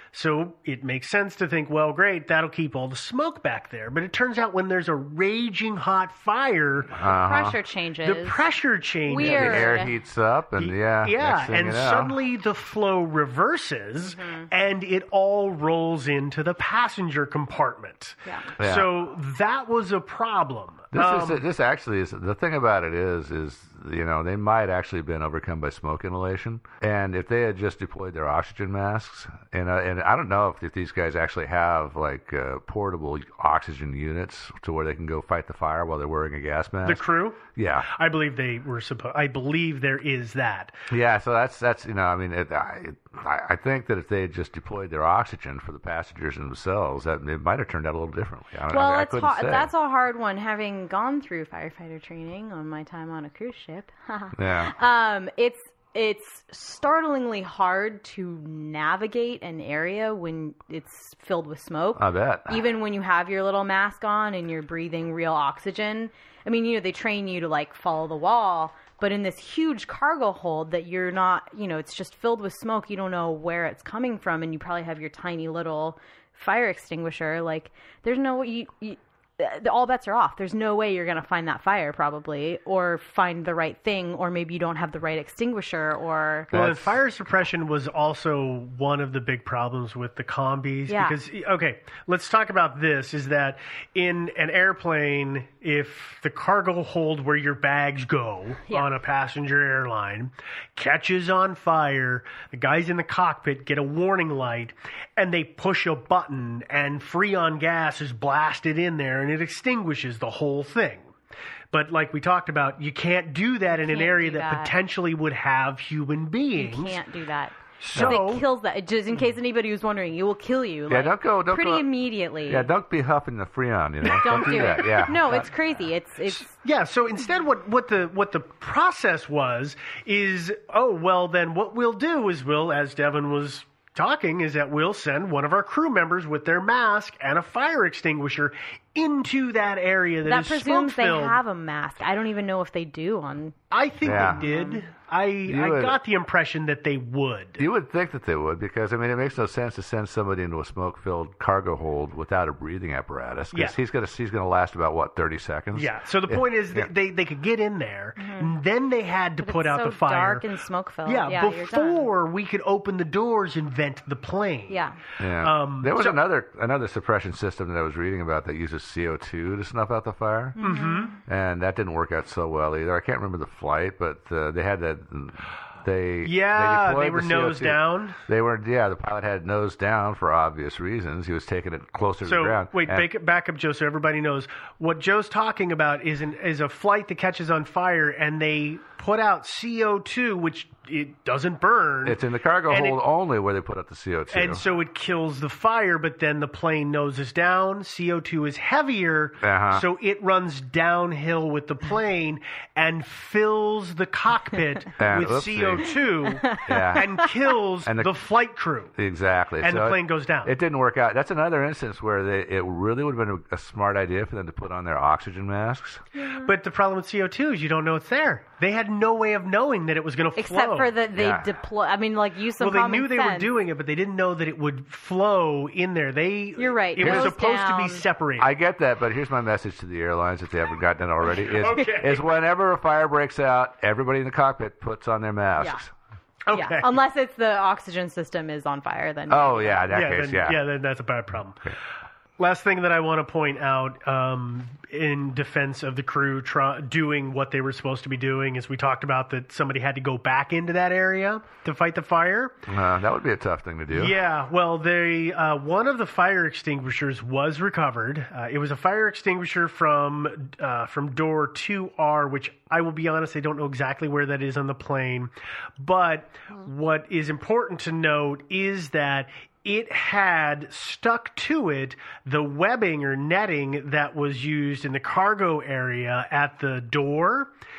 So it makes sense to think, well, great, that'll keep all the smoke back there. But it turns out when there's a raging hot fire, Uh-huh. Pressure changes. the pressure changes. Weird. The air heats up, and yeah, Yeah, next thing and you know. suddenly the flow reverses, Mm-hmm. and it all rolls into the passenger compartment. Yeah. Yeah. So that was a problem. This Um, is this actually is the thing about it is is you know they might actually been overcome by smoke inhalation, and if they had just deployed their oxygen masks, and uh, and I don't know if, if these guys actually have like uh, portable oxygen units to where they can go fight the fire while they're wearing a gas mask. the crew? Yeah, I believe they were supposed. I believe there is that. yeah. So that's that's you know I mean it, I I I think that if they had just deployed their oxygen for the passengers themselves, that it might have turned out a little differently. I, Well, I, I it's couldn't hard. say. That's a hard one. Having gone through firefighter training on my time on a cruise ship, Yeah. um, it's it's startlingly hard to navigate an area when it's filled with smoke. I bet. Even when you have your little mask on and you're breathing real oxygen. I mean, you know, they train you to like follow the wall, but in this huge cargo hold that you're not, you know, it's just filled with smoke. You don't know where it's coming from, and you probably have your tiny little fire extinguisher. Like, there's no way you, you all bets are off. There's no way you're going to find that fire probably, or find the right thing, or maybe you don't have the right extinguisher, or... Well, and fire suppression was also one of the big problems with the combis. Yeah. Because, okay, let's talk about this, is that in an airplane, if the cargo hold where your bags go Yeah. on a passenger airline catches on fire, the guys in the cockpit get a warning light, and they push a button, and Freon gas is blasted in there, and it extinguishes the whole thing. But like we talked about, you can't do that in an can't area do that, that. potentially would have human beings. You can't do that. So- So it kills that. Just in case anybody was wondering, it will kill you. Yeah, like, don't go- don't pretty go- immediately. Yeah, don't be huffing the Freon, you know. Don't do that. it. Yeah. No, it's crazy. It's it's Yeah, so instead what, what the what the process was is, oh, well, then what we'll do is we'll, as Devin was talking, is that we'll send one of our crew members with their mask and a fire extinguisher into that area that, that is presumes they smoke-filled. have a mask. I don't even know if they do on. I think Yeah. they did. I I would- got the impression that they would. You would think that they would, because I mean, it makes no sense to send somebody into a smoke-filled cargo hold without a breathing apparatus. 'Cause Yeah. he's gonna he's gonna last about what thirty seconds. Yeah. So the Yeah. point is Yeah. that they, they could get in there, and then they had to But put it's out so the fire. dark and smoke filled. Yeah, Yeah, you're done. before we could open the doors and vent the plane. Yeah. Yeah. Um, there was so- another another suppression system that I was reading about that uses C O two to snuff out the fire, Mm-hmm. and that didn't work out so well either. I can't remember the flight, but uh, they had that. They Yeah, deployed they were the C O two. nose down. They were yeah. The pilot had nose down for obvious reasons. He was taking it closer to the So ground. wait, And- back, it- back up, Joe, so everybody knows what Joe's talking about is an is a flight that catches on fire, and they put out C O two, which it doesn't burn. It's in the cargo and hold it- only where they put out the C O two. And so it kills the fire, but then the plane noses down. C O two is heavier, Uh-huh. so it runs downhill with the plane and fills the cockpit And- with oopsie. C O two Yeah. and kills And the, the- flight crew. Exactly. And So the it- plane goes down. It didn't work out. That's another instance where they, it really would have been a, a smart idea for them to put on their oxygen masks. But the problem with C O two is you don't know it's there. They had no way of knowing that it was going to flow. Except for that they Yeah. deploy. I mean, like use some well, they common knew they were sense. doing it, but they didn't know that it would flow in there. They You're right. It was Nose supposed to be down. separated. I get that, but here's my message to the airlines if they haven't gotten it already: is, Okay. is whenever a fire breaks out, everybody in the cockpit puts on their masks. okay. Yeah, unless it's the oxygen system is on fire, then. Oh yeah, in that yeah, case, then, yeah. yeah, then that's a bad problem. Last thing that I want to point out um, in defense of the crew try, doing what they were supposed to be doing is we talked about that somebody had to go back into that area to fight the fire. Uh, that would be a tough thing to do. Yeah, well, they uh, one of the fire extinguishers was recovered. Uh, it was a fire extinguisher from uh, from door two R, which I will be honest, I don't know exactly where that is on the plane. But what is important to note is that it had stuck to it the webbing or netting that was used in the cargo area at the door,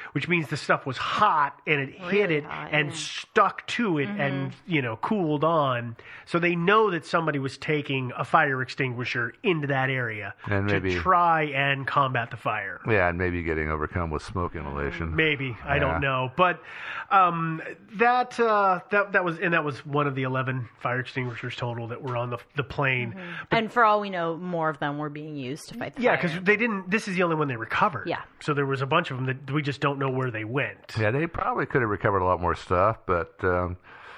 which means the stuff was hot and it Really hit it hot, and yeah. stuck to it Mhm. and, you know, cooled on. So they know that somebody was taking a fire extinguisher into that area And to maybe- try and combat the fire. Yeah, and maybe getting overcome with smoke inhalation. Maybe, I Yeah. don't know, but um, that uh, that that was and that was one of the eleven fire extinguishers total that were on the the plane. And for all we know, more of them were being used to fight the Yeah, fire. because they didn't. This is the only one they recovered. Yeah. So there was a bunch of them that we just don't know where they went. Yeah, they probably could have recovered a lot more stuff, but um,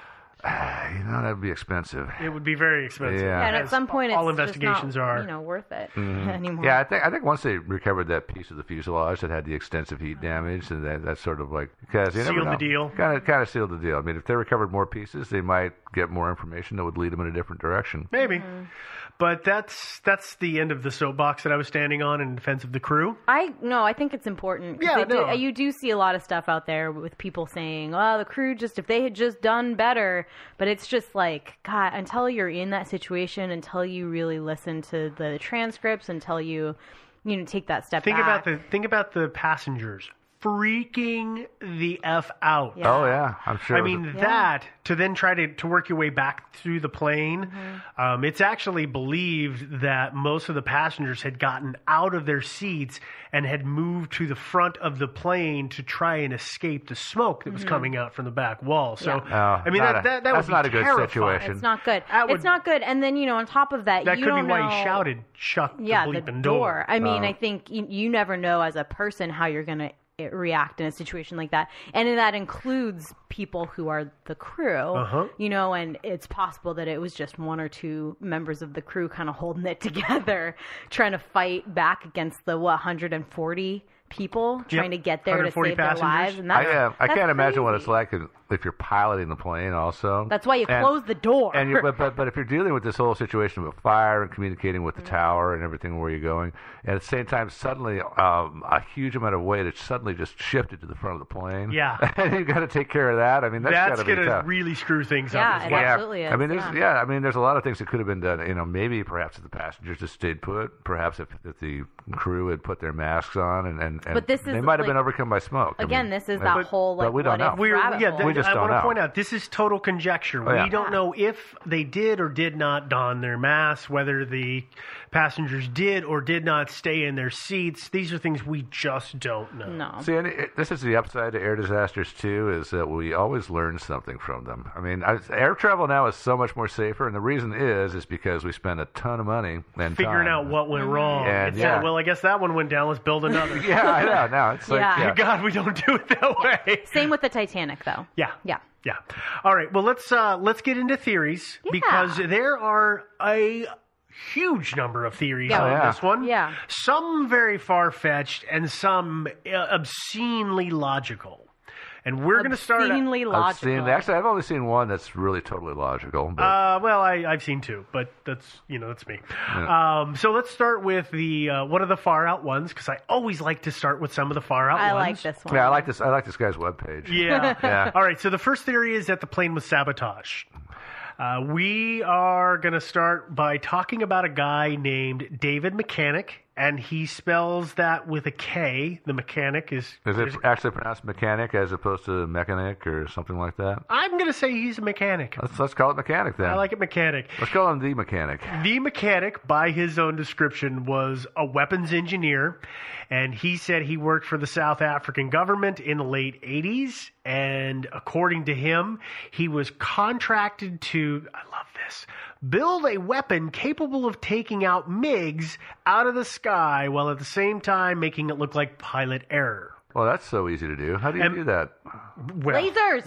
you know that would be expensive. It would be very expensive. Yeah. And at as some point, it's all just investigations not, are. you know, worth it Mhm. anymore. Yeah, I think I think once they recovered that piece of the fuselage that had the extensive heat damage, and that that sort of like because you never Sealed the know. deal. Kind of kind of sealed the deal. I mean, if they recovered more pieces, they might get more information that would lead them in a different direction. Maybe. Mm-hmm. But that's that's the end of the soapbox that I was standing on in defense of the crew. I no, I think it's important. 'cause Yeah, they do- no. you do see a lot of stuff out there with people saying, "Oh, the crew just if they had just done better," but it's just like God. Until you're in that situation, until you really listen to the transcripts, until you, you know, take that step Think back. about the think about the passengers freaking the F out. Yeah. Oh yeah, I'm sure. I it was mean, a- that, to then try to, to work your way back through the plane, Mm-hmm. um, it's actually believed that most of the passengers had gotten out of their seats and had moved to the front of the plane to try and escape the smoke that was Mhm. coming out from the back wall. So, Yeah. Oh, I mean, not that, a- that, that that's would be not a good terrifying. situation. It's not good. That would- it's not good. And then you know, on top of that, That you could be don't why know, he shouted, "Shut yeah, the the bleeping door. door." I mean, Oh. I think you, you never know as a person how you're going to react in a situation like that, and that includes people who are the crew. Uh-huh. You know, and it's possible that it was just one or two members of the crew kind of holding it together, trying to fight back against the what one hundred forty people trying to get there to one hundred forty save their passengers. lives. And I, that's, uh, I that's can't imagine what it's crazy. like if- if you're piloting the plane. Also, That's why you And- close the door. And you, but, but but if you're dealing with this whole situation with fire and communicating with the tower and everything where you're going, and at the same time suddenly um, a huge amount of weight has suddenly just shifted to the front of the plane. Yeah. and you got to take care of that. I mean, that's, That's got to be going to tough. really screw things Yeah, up. As it well. absolutely is, I mean, there's yeah. yeah. I mean, there's a lot of things that could have been done. You know, maybe perhaps if the passengers just stayed put, perhaps if, if the crew had put their masks on, and, and, and But this they is, might have like- been overcome by smoke. I Again, mean, this is but- that whole like but we don't what know. if We're, rabbit yeah, hole. th- We just I don't want to know. point out this is total conjecture. Oh, yeah. We don't know if they did or did not don their masks, whether the passengers did or did not stay in their seats. These are things we just don't know. No. See, and it, this is the upside to air disasters too, is that we always learn something from them. I mean, I, air travel now is so much more safer, and the reason is is because we spend a ton of money and Figuring time. out what went wrong. And, Instead of, yeah. well, I guess that one went down. Let's build another. Yeah, I know. Now it's like, Yeah. yeah. God, we don't do it that way. Same with the Titanic, though. Yeah. Yeah. Yeah. All right. Well, let's uh, let's get into theories Yeah. because there are a huge number of theories Yeah. on Oh, yeah. this one. Yeah. Some very far fetched and some uh, obscenely logical. And we're going to start. Obscenely I've logical. seen, actually, I've only seen one that's really totally logical. But Uh, well, I, I've seen two, but that's you know that's me. Um, so let's start with the uh, one of the far out ones because I always like to start with some of the far out I ones. like this one. yeah, I like this. I like this guy's webpage. Yeah. Yeah. All right. So the first theory is that the plane was sabotaged. Uh, we are going to start by talking about a guy named David Mechanic, and he spells that with a K. The mechanic is. Is it actually pronounced mechanic as opposed to mechanic or something like that? I'm going to say he's a mechanic. Let's let's call it mechanic then. I like it mechanic. Let's call him the mechanic. The mechanic, by his own description, was a weapons engineer, and he said he worked for the South African government in the late eighties, and according to him, he was contracted to, I love this, build a weapon capable of taking out MiGs out of the sky while at the same time making it look like pilot error. Well, that's so easy to do. How do you And- do that? Well, Lasers!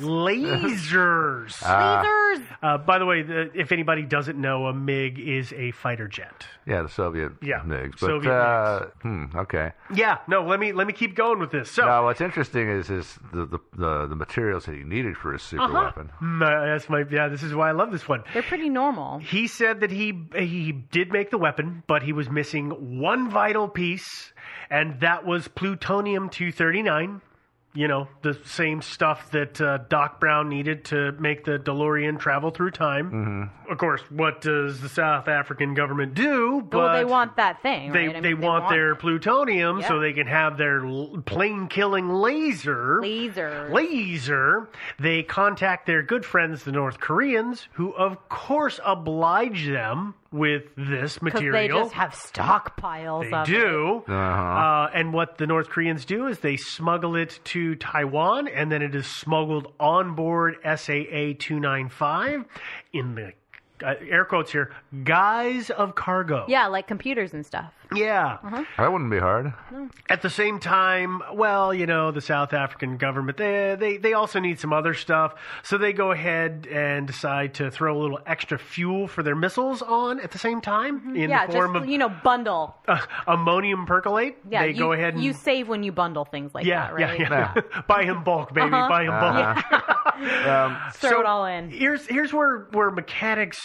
Lasers! Ah. Lasers! Uh, by the way, the, if anybody doesn't know, a MiG is a fighter jet. Yeah, the Soviet Yeah, MiGs. But, Soviet uh, hmm, okay. Yeah, no, let me let me keep going with this. So, Now, what's interesting is is the the, the, the materials that he needed for his super Uh-huh. weapon. Mm, uh, that's my yeah. This is why I love this one. They're pretty normal. He said that he he did make the weapon, but he was missing one vital piece, and that was plutonium two thirty-nine. you know, the same stuff that uh, Doc Brown needed to make the DeLorean travel through time. Mm-hmm. Of course, what does the South African government do? But well, they want that thing, They, right? I they, mean, they want want their it. plutonium Yeah. so they can have their l- plane-killing laser. Laser. Laser. They contact their good friends, the North Koreans, who, of course, oblige them with this Because material. they just have stockpiles They of do. it. Uh-huh. Uh, and what the North Koreans do is they smuggle it to Taiwan, and then it is smuggled on board S A A two ninety-five in the, uh, air quotes here, guise of cargo. Yeah, like computers and stuff. Yeah. Uh-huh. That wouldn't be hard. At the same time, well, you know, the South African government, they, they, they also need some other stuff. So they go ahead and decide to throw a little extra fuel for their missiles on at the same time in yeah, the form just, of you know, bundle. uh, ammonium percolate. Yeah, they you, go ahead and you save when you bundle things like yeah, that, right? yeah, yeah, buy in bulk, baby. Uh-huh. Buy in bulk. Uh-huh. um, Throw So it all in. Here's here's where where mechanics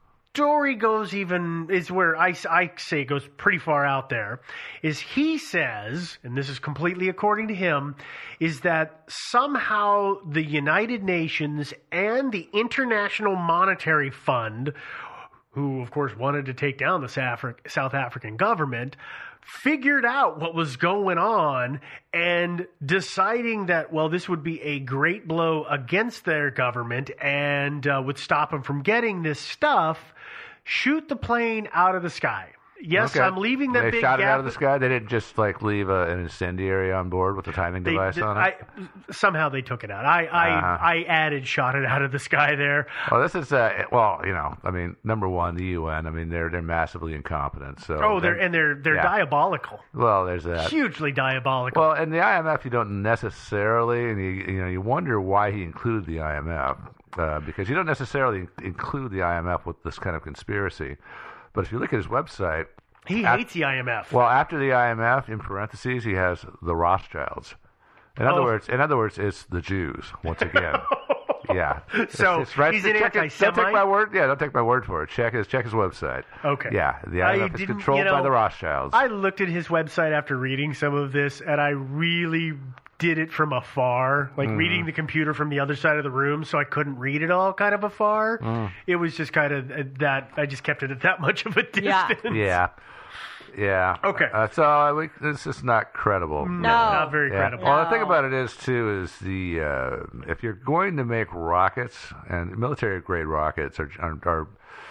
story goes even is where I, I say it goes pretty far out there is he says, and this is completely according to him, is that somehow the United Nations and the International Monetary Fund, who of course wanted to take down the South African government, figured out what was going on and deciding that, well, this would be a great blow against their government and uh, would stop them from getting this stuff, shoot the plane out of the sky. Yes, okay. I'm leaving that they big shot it gap. out of the sky. They didn't just like leave a, an incendiary on board with a timing They- device they- on it. I, somehow they took it out. I I, Uh-huh. I added shot it out of the sky there. Well, this is uh, well, you know, I mean, number one, the U N. I mean, they're they're massively incompetent. So Oh, they're and they're they're yeah. diabolical, Well, there's that. hugely diabolical. Well, and the I M F, you don't necessarily, and you you know, you wonder why he included the I M F uh, because you don't necessarily include the I M F with this kind of conspiracy. But if you look at his website, he af- hates the I M F. well, after the I M F, in parentheses, he has the Rothschilds. In other Oh. words, in other words, it's the Jews once again. Yeah. So, It's- it's right- he's an check it- Don't anti-Semite? take my word. Yeah, don't take my word for it. Check his check his website. Okay. Yeah, the I M F I is didn't- controlled you know, by the Rothschilds. I looked at his website after reading some of this, and I really did it from afar, like Mm. reading the computer from the other side of the room, so I couldn't read it all kind of afar. Mm. It was just kind of uh, that, I just kept it at that much of a distance. Yeah. Yeah. Yeah. Okay. Uh, so uh, we, this is not credible. No, not very Yeah. credible. Well, the thing No. about it is too is the uh, if you're going to make rockets and military grade rockets are are, are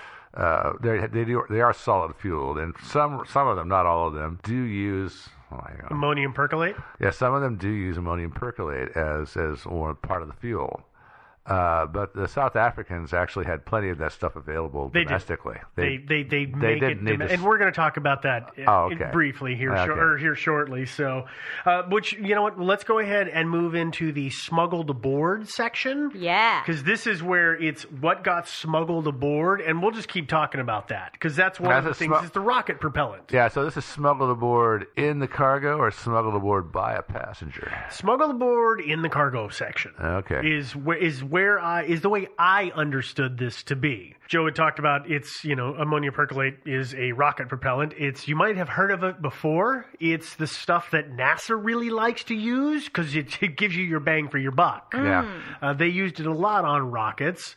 uh, they they do, they are solid fueled, and some some of them, not all of them, do use. Oh, hang on. Ammonium percolate? Yeah, some of them do use ammonium percolate as as one part of the fuel. Uh, but the South Africans actually had plenty of that stuff available They did. domestically. They they they, make didn't it, need dom- to and we're going to talk about that uh, Oh, okay. briefly here, Okay. shor- or here shortly. So, uh, which you know what? Let's go ahead and move into the smuggled aboard section. Yeah. Because this is where it's what got smuggled aboard, and we'll just keep talking about that because that's one of That's the a things. smu- is the rocket propellant. Yeah, so this is smuggled aboard in the cargo or smuggled aboard by a passenger? Smuggled aboard in the cargo section. Okay. Is where is where I is the way I understood this to be. Joe had talked about it's, you know, ammonia percolate is a rocket propellant. It's, you might have heard of it before. It's the stuff that NASA really likes to use because it, it gives you your bang for your buck. Yeah. Uh, they used it a lot on rockets,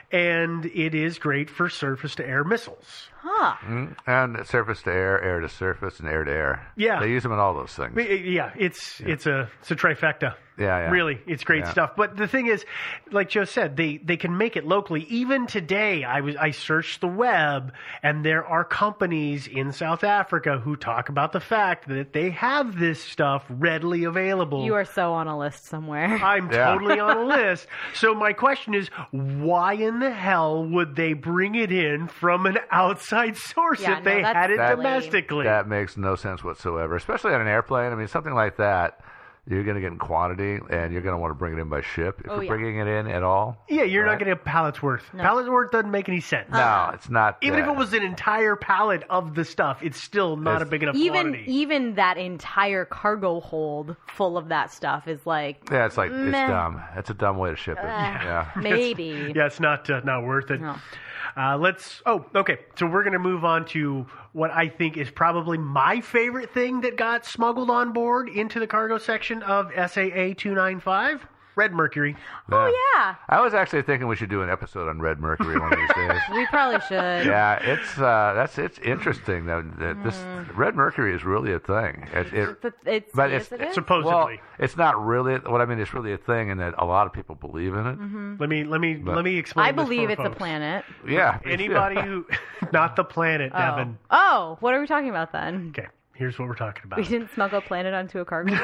and it is great for surface-to-air missiles. Huh. Mm, and surface to air, air to surface, and air to air. Yeah. They use them in all those things. I mean, Yeah, it's it's a it's a trifecta. Yeah, yeah. Really, it's great Yeah. stuff. But the thing is, like Joe said, they, they can make it locally. Even today, I was I searched the web, and there are companies in South Africa who talk about the fact that they have this stuff readily available. You are so on a list somewhere. I'm Yeah. totally on a list. So my question is, why in the hell would they bring it in from an outside source Yeah, if no, they that's had it silly. domestically? That makes no sense whatsoever, especially on an airplane. I mean, something like that, you're going to get in quantity, and you're going to want to bring it in by ship. If Oh, you're yeah. bringing it in at all. Yeah, you're right? not going to get pallets worth. No. Pallets worth doesn't make any sense. No, it's not. Even if that. it was an entire pallet of the stuff, it's still not It's- a big enough Even quantity. even that entire cargo hold full of that stuff is like Yeah, it's like, it's Meh. dumb. It's a dumb way to ship it. Uh, yeah. maybe. yeah, it's not uh, not worth it. No. Uh, let's. Oh, okay. So we're going to move on to what I think is probably my favorite thing that got smuggled on board into the cargo section of S A A two ninety-five. Red Mercury. Oh, yeah. I was actually thinking we should do an episode on Red Mercury one of these days. We probably should. Yeah, it's uh, that's it's interesting that, that this Mm. Red Mercury is really a thing. It, it, But it's, but yes, it's it is. supposedly. well, it's not really. What I mean, it's really a thing, in that a lot of people believe in it. Mm-hmm. Let me let me But- let me explain. I this believe for it's folks. a planet. Yeah. Anybody who, not the planet, Oh. Devin. Oh, what are we talking about then? Okay, here's what we're talking about. We didn't smuggle a planet onto a cargo.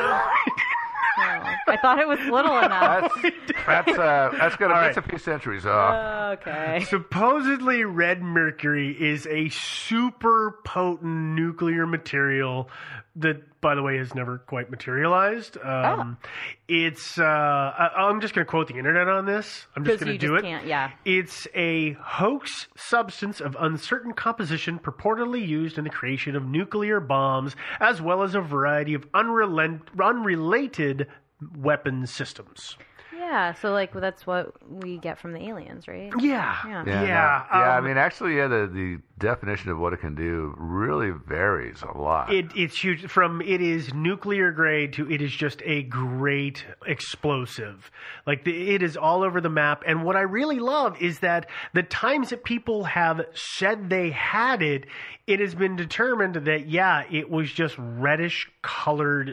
No. I thought it was little enough. That's that's uh, that's gonna All that's right. a few centuries off. Okay. Supposedly, red mercury is a super potent nuclear material that, by the way, has never quite materialized. Um, Oh. It's. Uh, I, I'm just going to quote the internet on this. I'm just Because going you to do just it. can't, yeah. It's a hoax substance of uncertain composition purportedly used in the creation of nuclear bombs, as well as a variety of unrelent- unrelated weapon systems. Yeah, so like that's what we get from the aliens, right? Yeah. Yeah. Yeah, Yeah, no, yeah. I um, mean, actually, yeah, the, the definition of what it can do really varies a lot. It, it's huge. From it is nuclear grade to it is just a great explosive. Like the, it is all over the map. And what I really love is that the times that people have said they had it, it has been determined that yeah, it was just reddish colored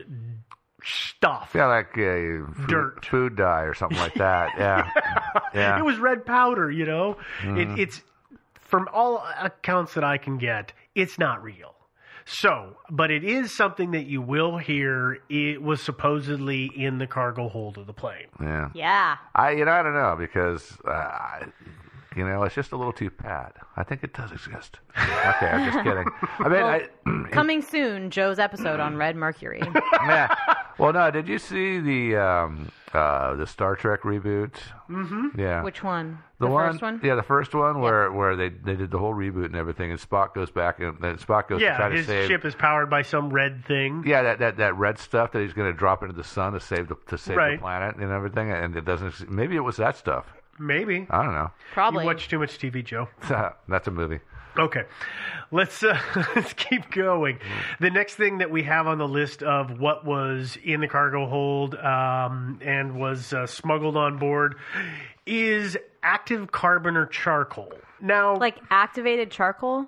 stuff. yeah, like uh, food, Dirt. food dye or something like that. Yeah, yeah. It was red powder. You know, Mhm. it, it's from all accounts that I can get, it's not real. So, but it is something that you will hear. It was supposedly in the cargo hold of the plane. Yeah. Yeah. I you know I don't know because uh, I- you know it's just a little too pat. I think it does exist. Okay, I'm just kidding. I mean, Well, I, coming soon, Joe's episode on Red Mercury. yeah. Well, no. Did you see the um, uh, the Star Trek reboot? Mm-hmm. Yeah. Which one? The, The one, first one? Yeah, the first one where, where they, they did the whole reboot and everything, and Spock goes back and then Spock goes to Yeah, try to his save. ship is powered by some red thing. Yeah, that, that, that red stuff that he's going to drop into the sun to save the to save Right. the planet and everything, and it doesn't. Maybe it was that stuff. Maybe. I don't know. Probably. You watch too much T V, Joe. That's a movie. Okay, let's uh, let's keep going. The next thing that we have on the list of what was in the cargo hold um, and was uh, smuggled on board is active carbon or charcoal. Now, Like activated charcoal?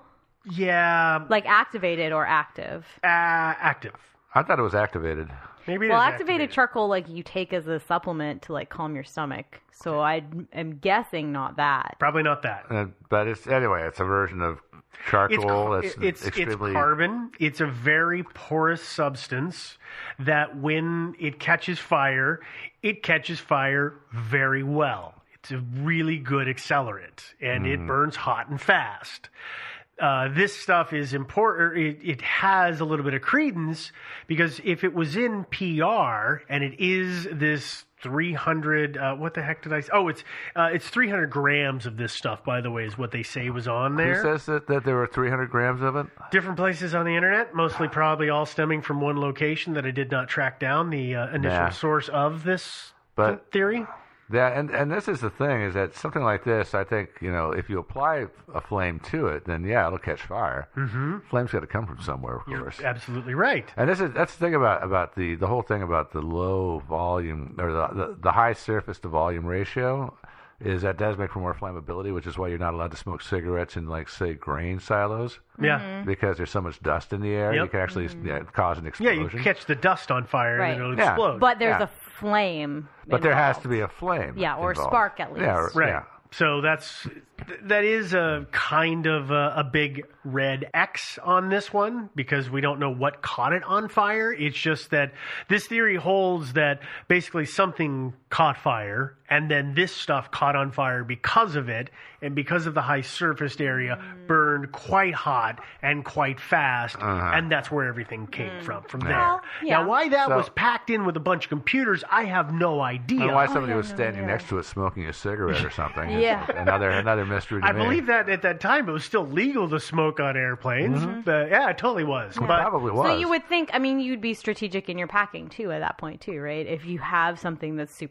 yeah, Like activated or active? uh, active. I thought it was activated. Maybe it Well, is activated, charcoal, like you take as a supplement to like calm your stomach. So I am guessing not that. Probably not that. Uh, but it's anyway, it's a version of charcoal. It's, that's it's, it's extremely carbon. It's a very porous substance that when it catches fire, it catches fire very well. It's a really good accelerant, and it Mhm. burns hot and fast. Uh, this stuff is important. It, it has a little bit of credence because if it was in P R and it is this three hundred, uh, what the heck did I say? Oh, it's uh, it's three hundred grams of this stuff, by the way, is what they say was on there. Who says that, that there were three hundred grams of it? Different places on the internet, mostly probably all stemming from one location that I did not track down the uh, initial Nah. source of this But theory. Yeah, and, and this is the thing, is that something like this, I think, you know, if you apply a flame to it, then yeah, it'll catch fire. Mm-hmm. Flame's got to come from somewhere, of You're course. absolutely right. And this is that's the thing about, about the, the whole thing about the low volume, or the, the, the high surface to volume ratio, is that does make for more flammability, which is why you're not allowed to smoke cigarettes in, like, say, grain silos. Yeah. Mm-hmm. Because there's so much dust in the air, Yep. you can actually yeah, cause an Yeah, explosion. you catch the dust on fire Right. and it'll Yeah. explode. But there's Yeah. a flame. But there has involved. to be a flame. Yeah, or a involved. spark at least. Yeah, or- Right. yeah. So that's that is a kind of a, a big red X on this one because we don't know what caught it on fire. It's just that this theory holds that basically something caught fire and then this stuff caught on fire because of it, and because of the high surfaced area burned quite hot and quite fast, Uh-huh. and that's where everything came from from there. Well, yeah. Now why that So- was packed in with a bunch of computers, I have no idea. And why somebody yeah, was no, standing yeah. next to it smoking a cigarette or something. is Yeah. Another another mystery to I me. believe that at that time it was still legal to smoke on airplanes. But yeah, it totally was. It But probably was. So you would think, I mean, you'd be strategic in your packing too at that point too, right? If you have something that's super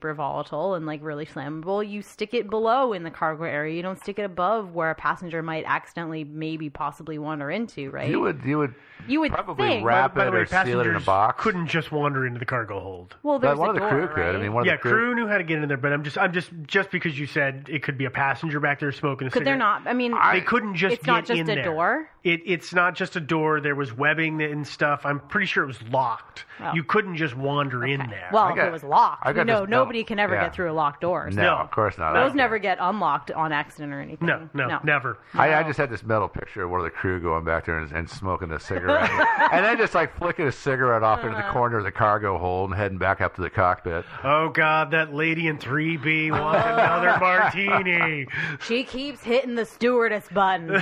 super volatile and like really flammable, you stick it below in the cargo area. You don't stick it above where a passenger might accidentally, maybe, possibly wander into. Right? You would, you would, you would probably think. wrap By it the way, or seal it in a passengers box. couldn't just wander into the cargo hold. Well, there's but one a of the door, crew right? could. I mean, one yeah, of the crew knew how to get in there, but I'm just, I'm just, just because you said it could be a passenger back there smoking a Could cigarette. there not? I mean, they couldn't just It's get not just in a there. door. It, it's not just a door. There was webbing and stuff. I'm pretty sure it was locked. Oh. You couldn't just wander in there. Well, I got- if it was locked, I got no, this- nobody no, can ever yeah. get through a locked door. No, No. of course not. Those I- never get unlocked on accident or anything. No, no, never. I, I just had this mental picture of one of the crew going back there and, and smoking a cigarette, and then just like flicking a cigarette off into the corner of the cargo hold and heading back up to the cockpit. Oh God, that lady in three B wants another martini. She keeps hitting the stewardess button.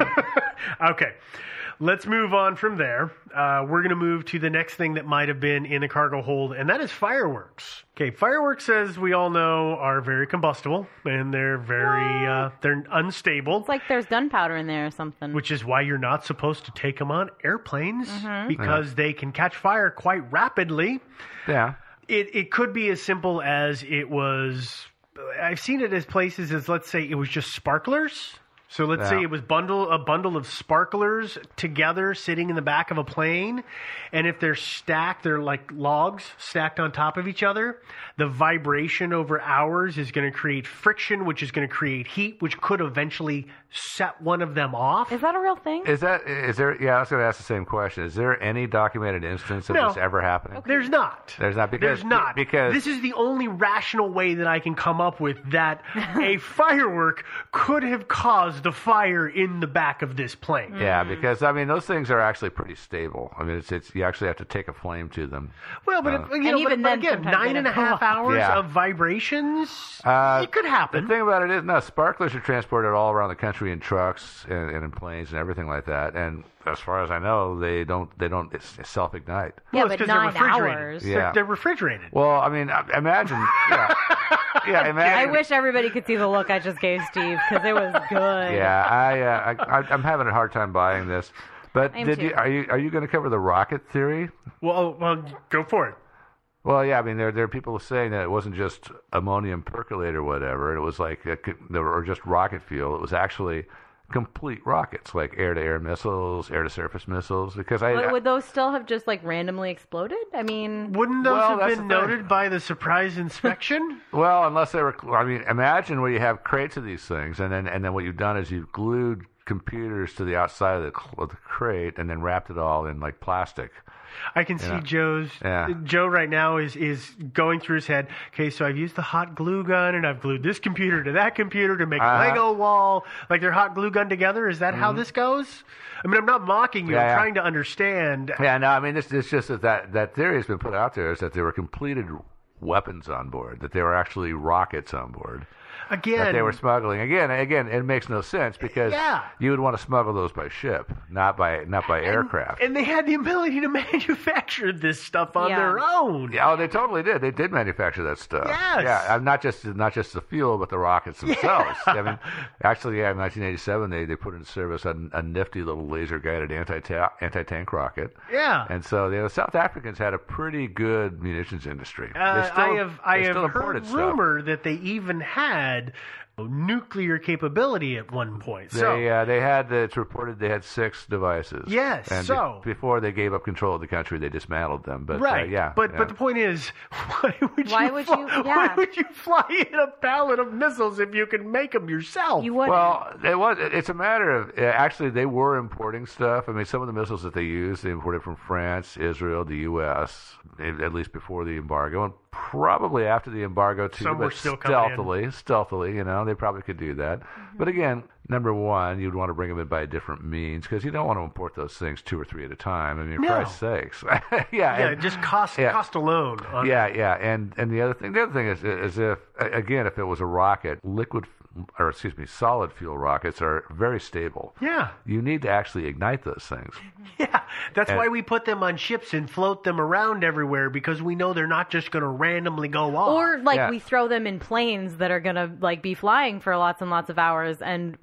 Okay, let's move on from there. Uh, we're going to move to the next thing that might have been in the cargo hold, and that is fireworks. Okay, fireworks, as we all know, are very combustible, and they're very, uh, they're unstable. It's like there's gunpowder in there or something. Which is why you're not supposed to take them on airplanes, Mhm. because they can catch fire quite rapidly. Yeah. It it could be as simple as it was. I've seen it as places as, let's say, it was just sparklers. So let's Yeah. say it was bundle a bundle of sparklers together sitting in the back of a plane, and if they're stacked, they're like logs stacked on top of each other. The vibration over hours is going to create friction, which is going to create heat, which could eventually set one of them off. Is that a real thing? Is that is there? Yeah, I was going to ask the same question. Is there any documented instance of No. this ever happening? There's not. There's not because There's not. because this is the only rational way that I can come up with that a firework could have caused the fire in the back of this plane. yeah, because I mean those things are actually pretty stable. I mean, it's it's you actually have to take a flame to them. Well, but Uh, if, you And know, even but, then, but again, sometimes they nine and a don't go half off. hours Yeah. of vibrations, Uh, it could happen. The thing about it is, no, sparklers are transported all around the country in trucks and, and in planes and everything like that. And as far as I know, they don't they don't self ignite. Yeah, Well, it's but 'cause they're nine refrigerated. hours. Yeah. They're, they're refrigerated. Well, I mean, I- imagine, yeah, yeah, imagine. I wish everybody could see the look I just gave Steve because it was good. Yeah, I, uh, I, I, I'm having a hard time buying this. But I am did too. you are you are you going to cover the rocket theory? Well, well, go for it. Well, yeah, I mean, there there are people saying that it wasn't just ammonium percolate or whatever. It was like a, or just rocket fuel. It was actually complete rockets, like air-to-air missiles, air-to-surface missiles. Because I, But I would those still have just like randomly exploded? I mean, Wouldn't those Well, have that's been the thing. noted by the surprise inspection? well, unless they were. I mean, imagine where you have crates of these things, and then and then what you've done is you've glued computers to the outside of the, of the crate, and then wrapped it all in like plastic. I can see Yeah. Joe's Yeah. Joe right now is is going through his head. Okay, so I've used the hot glue gun and I've glued this computer to that computer to make a Uh-huh. Lego wall. Like they're hot glue gun together. Is that how Mhm. this goes? I mean, I'm not mocking you. Yeah, I'm yeah. trying to understand. Yeah, no, I mean, it's, it's just that, that that theory has been put out there is that there were completed weapons on board, that there were actually rockets on board. Again, that they were smuggling. Again, again, it makes no sense because Yeah. you would want to smuggle those by ship, not by not by aircraft. and they had the ability to manufacture this stuff on Yeah. their own. Yeah, oh, they totally did. They did manufacture that stuff. Yes. Yeah, I'm not just not just the fuel, but the rockets themselves. I mean, actually, yeah, in nineteen eighty-seven, they, they put into service a, a nifty little laser-guided anti anti tank rocket. Yeah. And so the South Africans had a pretty good munitions industry. Uh, They still- I have I they have still heard imported stuff. rumor that they even had nuclear capability at one point. They So uh, they had it's reported they had six devices. Yes, and so- be- before they gave up control of the country, they dismantled them. But right, uh, yeah, but yeah. but the point is, why would Why you would fly, you- why yeah. would you fly in a pallet of missiles if you can make them yourself? you would. Well, it was. It's a matter of uh, actually they were importing stuff. I mean, some of the missiles that they used, they imported from France, Israel, the U S at least before the embargo, and probably after the embargo too. Some but were still coming in. stealthily, stealthily. You know, they probably could do that. But again, number one, you'd want to bring them in by different means because you don't want to import those things two or three at a time. I mean, No. for Christ's sakes. yeah, yeah, and- just cost yeah. cost alone. On, yeah, yeah, and and the other thing, the other thing is, is if again, if it was a rocket, liquid, or excuse me, solid fuel rockets are very stable. yeah, You need to actually ignite those things. yeah. That's And- why we put them on ships and float them around everywhere because we know they're not just going to randomly go off. Or like Yeah. we throw them in planes that are gonna like be flying for lots and lots of hours and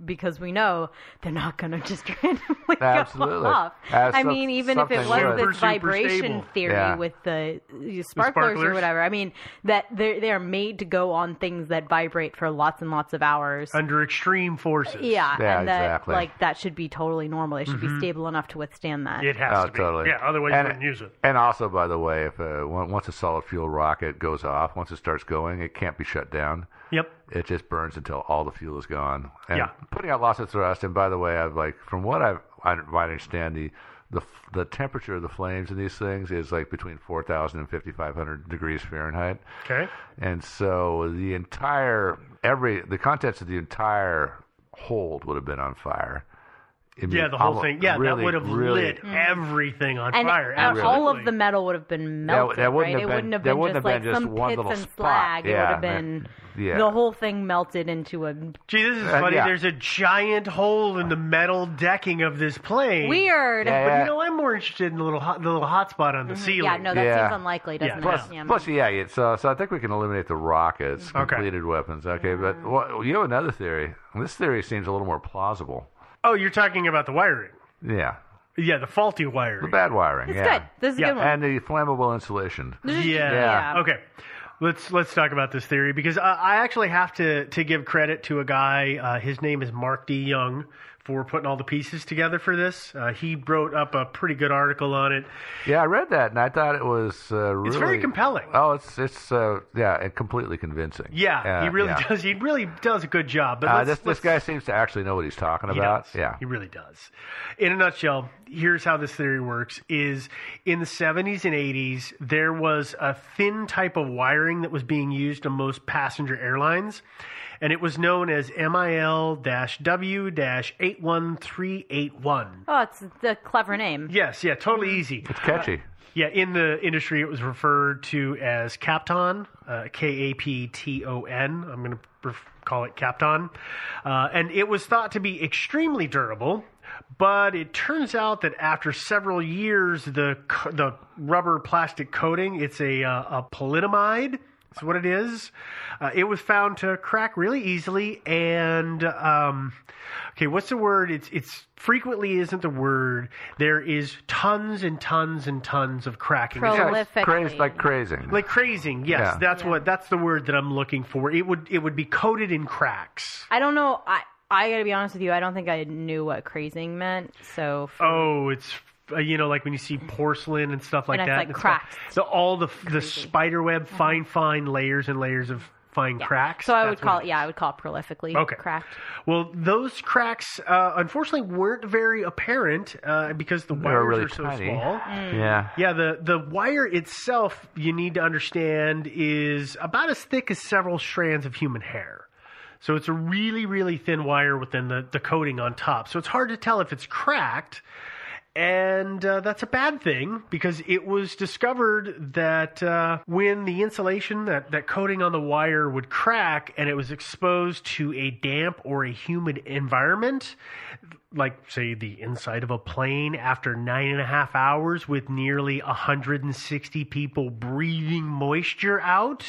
because we know they're not going to just randomly Absolutely. go off. As I some- mean, even if it something was would. this Super, super vibration stable. theory Yeah. with the, the sparklers, sparklers. or whatever, I mean, that they're, they're made to go on things that vibrate for lots and lots of hours. Under extreme forces. Yeah, Yeah, and that, exactly. like, that should be totally normal. It should be stable enough to withstand that. It has Oh, to be. totally. Yeah, otherwise and, you wouldn't use it. And also, by the way, if uh, on- once a solid fuel rocket goes off, once it starts going, it can't be shut down. Yep. It just burns until all the fuel is gone. And Yeah. putting out lots of thrust. And by the way, I've like from what I've, I I understand, the the the temperature of the flames in these things is like between four thousand and fifty-five hundred degrees Fahrenheit. Okay. And so the entire every the contents of the entire hold would have been on fire. I mean, Yeah, the whole almo- thing. Yeah, really, that would have really, lit everything on and fire. uh, Absolutely. all of the metal would have been melted, that wouldn't right? have It been- wouldn't have that been wouldn't just have like been just some one pits little and spot. slag. It Yeah, would have man. been Yeah. the whole thing melted into a. Gee, this is Uh, funny. yeah. There's a giant hole in the metal decking of this plane. Weird. Yeah, But yeah. you know, I'm more interested in the little hot, the little hot spot on the ceiling. Yeah, no, that Yeah. seems unlikely, doesn't Yeah. it? Plus, Yeah. plus, yeah. It's, uh, so I think we can eliminate the rockets, Okay. completed weapons. Okay, but well, you have another theory. This theory seems a little more plausible. Oh, you're talking about the wiring. Yeah, Yeah, the faulty the wiring. bad wiring. It's yeah. good. This is a Yeah. good one. And the flammable insulation. Yeah. Yeah. Okay. Let's let's talk about this theory because I, I actually have to to give credit to a guy. Uh, his name is Mark D. Young for putting all the pieces together for this. Uh, he wrote up a pretty good article on it. Yeah, I read that and I thought it was uh, really. It's very compelling. Oh, it's it's uh, yeah, and completely convincing. Yeah, Uh, he really yeah. does. He really does a good job. But Uh, let's- this this let's- guy seems to actually know what he's talking He about. does. Yeah. He really does. In a nutshell, here's how this theory works is in the seventies and eighties, there was a thin type of wiring that was being used on most passenger airlines, and it was known as M I L W eight one three eight one. Oh, it's a clever name. Yes, yeah, totally easy. It's catchy. Yeah, in the industry, it was referred to as Kapton, uh, K A P T O N. I'm going to ref- call it Kapton. Uh, and it was thought to be extremely durable, but it turns out that after several years, the co- the rubber plastic coating, it's a, uh, a polyamide. That's what it is. Uh, it was found to crack really easily, and um, okay, what's the word? It's it's frequently isn't the word. There is tons and tons and tons of cracking. It's Prolifically. Crazy, like crazy. like crazing. Yes, Yeah. that's Yeah. what that's the word that I'm looking for. It would it would be coated in cracks. I don't know. I I gotta be honest with you. I don't think I knew what crazing meant. So for, Oh, it's uh, you know, like when you see porcelain and stuff like And it's, that. like, and stuff. cracked. So all the the spider web, fine, fine layers and layers of fine yeah. cracks. So I would That's call what it. Yeah, I would call it prolifically Okay. cracked. Well, those cracks, uh, unfortunately, weren't very apparent uh, because the They wires were really are so tiny. small. Yeah. Yeah, the, the wire itself, you need to understand, is about as thick as several strands of human hair. So it's a really, really thin wire within the, the coating on top. So it's hard to tell if it's cracked. And uh, that's a bad thing because it was discovered that uh, when the insulation, that, that coating on the wire would crack and it was exposed to a damp or a humid environment, like, say, the inside of a plane after nine and a half hours with nearly one hundred sixty people breathing moisture out,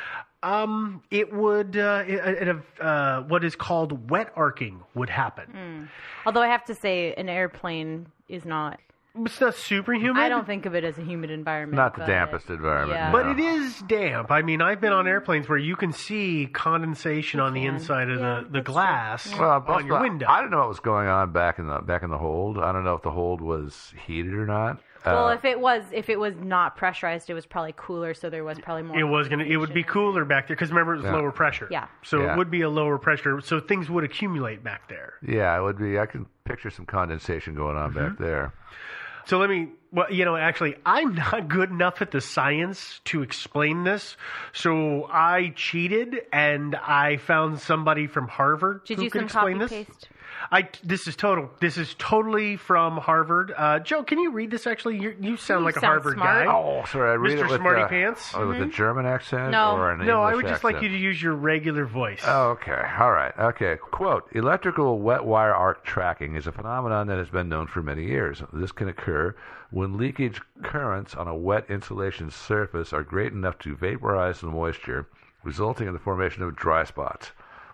um, it would, uh, it, it, uh, what is called wet arcing would happen. Although I have to say, an airplane is not. It's not super humid. I don't think of it as a humid environment. Not the but- dampest environment. Yeah. no. But it is damp. I mean, I've been on airplanes where you can see condensation on the can. inside of Yeah, the, the that's true. glass Well, on also, your window. I don't know what was going on back in the back in the hold. I don't know if the hold was heated or not. Well, Uh, if it was, if it was not pressurized, it was probably cooler, so there was probably more. It was gonna. It would be cooler back there because remember it was Yeah. lower pressure. Yeah. So Yeah. it would be a lower pressure. So things would accumulate back there. yeah, it would be. I can picture some condensation going on back Mm-hmm. there. So let me. Well, you know, actually, I'm not good enough at the science to explain this. So I cheated and I found somebody from Harvard Did who you could some explain copy this. paste? I this is total. This is totally from Harvard. Uh, Joe, can you read this? Actually, you you sound You like a sound Harvard smart. guy. Oh, sorry. I read Mister it with Smarty uh, Pants? oh, with a German accent No. or an No, I English would just like accent? you to use your regular voice. Oh, okay. All right. Okay. Quote, electrical wet wire arc tracking is a phenomenon that has been known for many years. This can occur when leakage currents on a wet insulation surface are great enough to vaporize the moisture, resulting in the formation of dry spots.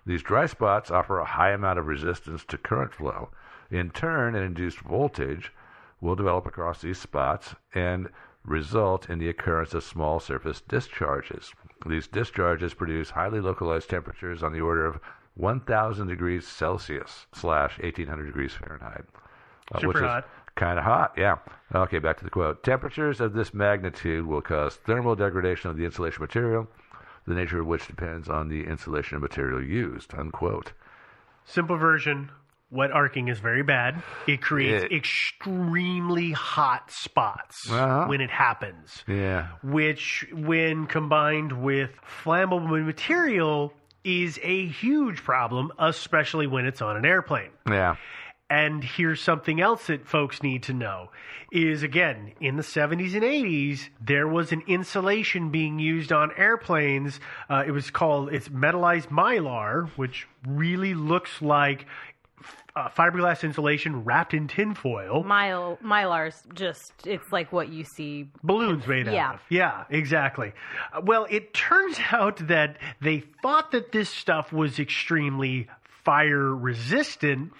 These dry spots offer a high amount of resistance to current flow. In turn, an induced voltage will develop across these spots and result in the occurrence of small surface discharges. These discharges produce highly localized temperatures on the order of one thousand degrees Celsius slash eighteen hundred degrees Fahrenheit. Uh, Super which hot. Is kind of hot, yeah. Okay, back to the quote. Temperatures of this magnitude will cause thermal degradation of the insulation material, the nature of which depends on the insulation material used, unquote. Simple version, wet arcing is very bad. It creates It- extremely hot spots Uh-huh. when it happens, Yeah. which, when combined with flammable material, is a huge problem, especially when it's on an airplane. Yeah. And here's something else that folks need to know is, again, in the seventies and eighties, there was an insulation being used on airplanes. Uh, it was called, it's metallized mylar, which really looks like uh, fiberglass insulation wrapped in tinfoil. Myl, Mylar's just, it's like what you see. Balloons made out Yeah. of. Yeah, exactly. Uh, well, it turns out that they thought that this stuff was extremely fire resistant.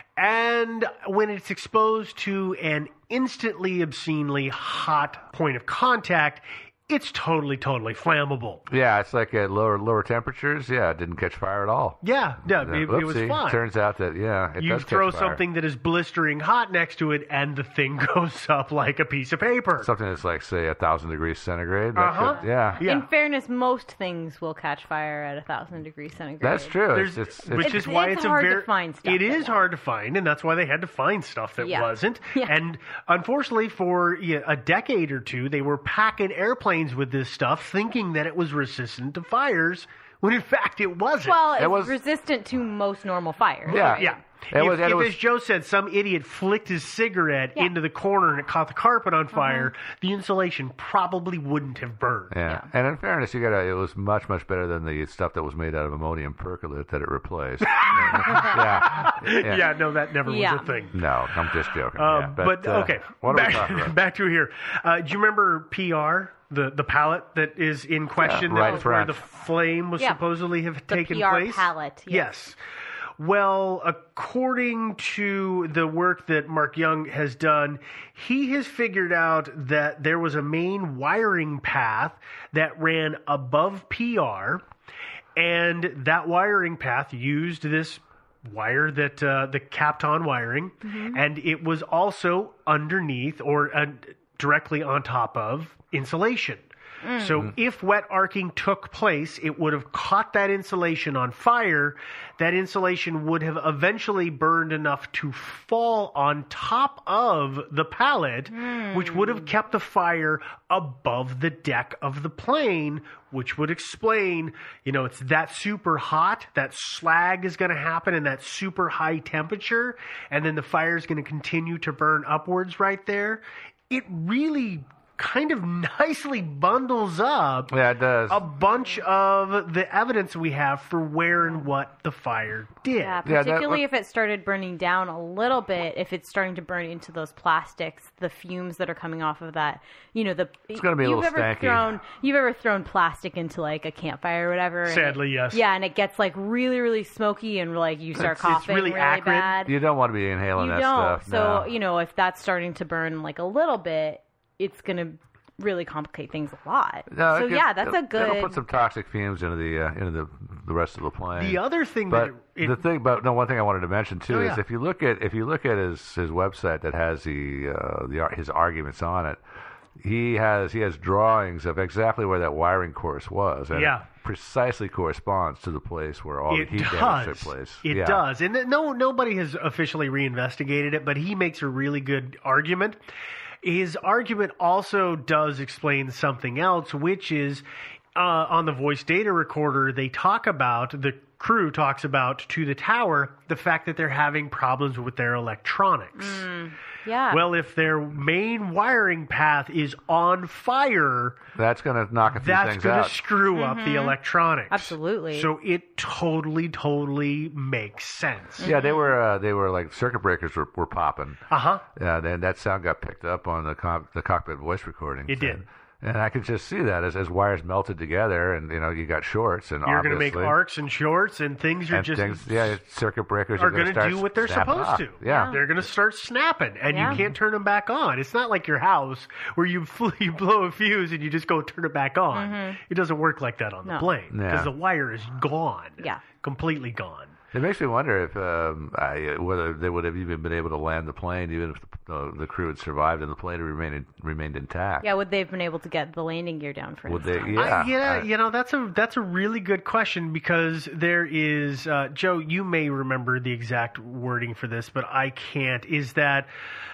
And when it's exposed to an instantly obscenely hot point of contact, it's totally, totally flammable. Yeah, it's like at lower lower temperatures. Yeah, it didn't catch fire at all. Yeah, yeah, Uh, it, it was whoopsie. fine. Turns out that, yeah, it You does throw catch fire. something that is blistering hot next to it, and the thing goes up like a piece of paper. Something that's like, say, a thousand degrees centigrade. That Uh-huh. could- yeah. In fairness, most things will catch fire at a thousand degrees centigrade. That's true. There's- It's, it's, which it's, is why it's it's, hard a to very find stuff It that is hard to find, and that's why they had to find stuff that Yeah. wasn't. Yeah. And unfortunately, for yeah, a decade or two, they were packing airplanes with this stuff, thinking that it was resistant to fires, when in fact it wasn't. Well, it's It was- resistant to most normal fires. Yeah. right? yeah. It if, was- and if it was- as Joe said, some idiot flicked his cigarette Yeah. into the corner and it caught the carpet on fire, Uh-huh. the insulation probably wouldn't have burned. yeah. Yeah. And in fairness, you gotta. It was much, much better than the stuff that was made out of ammonium percolate that it replaced. yeah. yeah. Yeah, no, that never Yeah. was a thing. No, I'm just joking. Uh, yeah. but uh, okay, What are back, we talking about? back to here. Uh, do you remember P R, the the pallet that is in question? Yeah, right that was where front. the flame was Yeah. supposedly have The taken P R place. pallet, yes. Yes. Well, according to the work that Mark Young has done, he has figured out that there was a main wiring path that ran above P R, and that wiring path used this wire that uh, the Kapton wiring, and it was also underneath or uh, directly on top of insulation. So if wet arcing took place, it would have caught that insulation on fire. That insulation would have eventually burned enough to fall on top of the pallet, which would have kept the fire above the deck of the plane, which would explain, you know, it's that super hot, that slag is going to happen in that super high temperature, and then the fire is going to continue to burn upwards right there. It really kind of nicely bundles up Yeah, it does. a bunch of the evidence we have for where and what the fire did. Yeah, Yeah, that- particularly if it started burning down a little bit, if it's starting to burn into those plastics, the fumes that are coming off of that, you know, the It's gonna be a you've little ever stanky. thrown you've ever thrown plastic into like a campfire or whatever. and Sadly, it- yes. Yeah, and it gets like really, really smoky and like you start It's- it's coughing really acrid. bad. You don't want to be inhaling You that don't. stuff. So, no. you know, if that's starting to burn like a little bit, it's going to really complicate things a lot. No, so it could- yeah, that's a it'll- good. It'll put some toxic fumes into the uh, into the the rest of the plane. The other thing but that it, the thing, but no, one thing I wanted to mention too Oh, is yeah. if you look at if you look at his his website that has the uh, the ar- his arguments on it, he has he has drawings of exactly where that wiring course was, and Yeah. it precisely corresponds to the place where all it the heat does. damage took place. It yeah. does. And no nobody has officially reinvestigated it, but he makes a really good argument. His argument also does explain something else, which is uh, on the voice data recorder, they talk about, the crew talks about to the tower, the fact that they're having problems with their electronics. yeah. Well, if their main wiring path is on fire, That's going to knock a few that's things going to out. screw up the electronics. Absolutely. So it totally, totally makes sense. Yeah, they were uh, they were like circuit breakers were, were popping. Uh huh. Yeah, then that sound got picked up on the co- the cockpit voice recording. It did. And I could just see that as, as wires melted together, and you know you got shorts, and you're going to make obviously- arcs and shorts, and things you're and just things, yeah, circuit breakers are going to to do what they're supposed to. Yeah. They're going to start snapping, and Yeah. you can't turn them back on. It's not like your house where you fl- you blow a fuse and you just go turn it back on. Mhm. It doesn't work like that on the No. plane because Yeah. the wire is gone. Yeah. Completely gone. It makes me wonder if um, I, whether they would have even been able to land the plane, even if the, uh, the crew had survived and the plane had remained remained intact. Yeah, would they have been able to get the landing gear down for Would they? instance? Yeah. I, yeah, I- you know that's a that's a really good question because there is uh, Joe. You may remember the exact wording for this, but I can't. Is that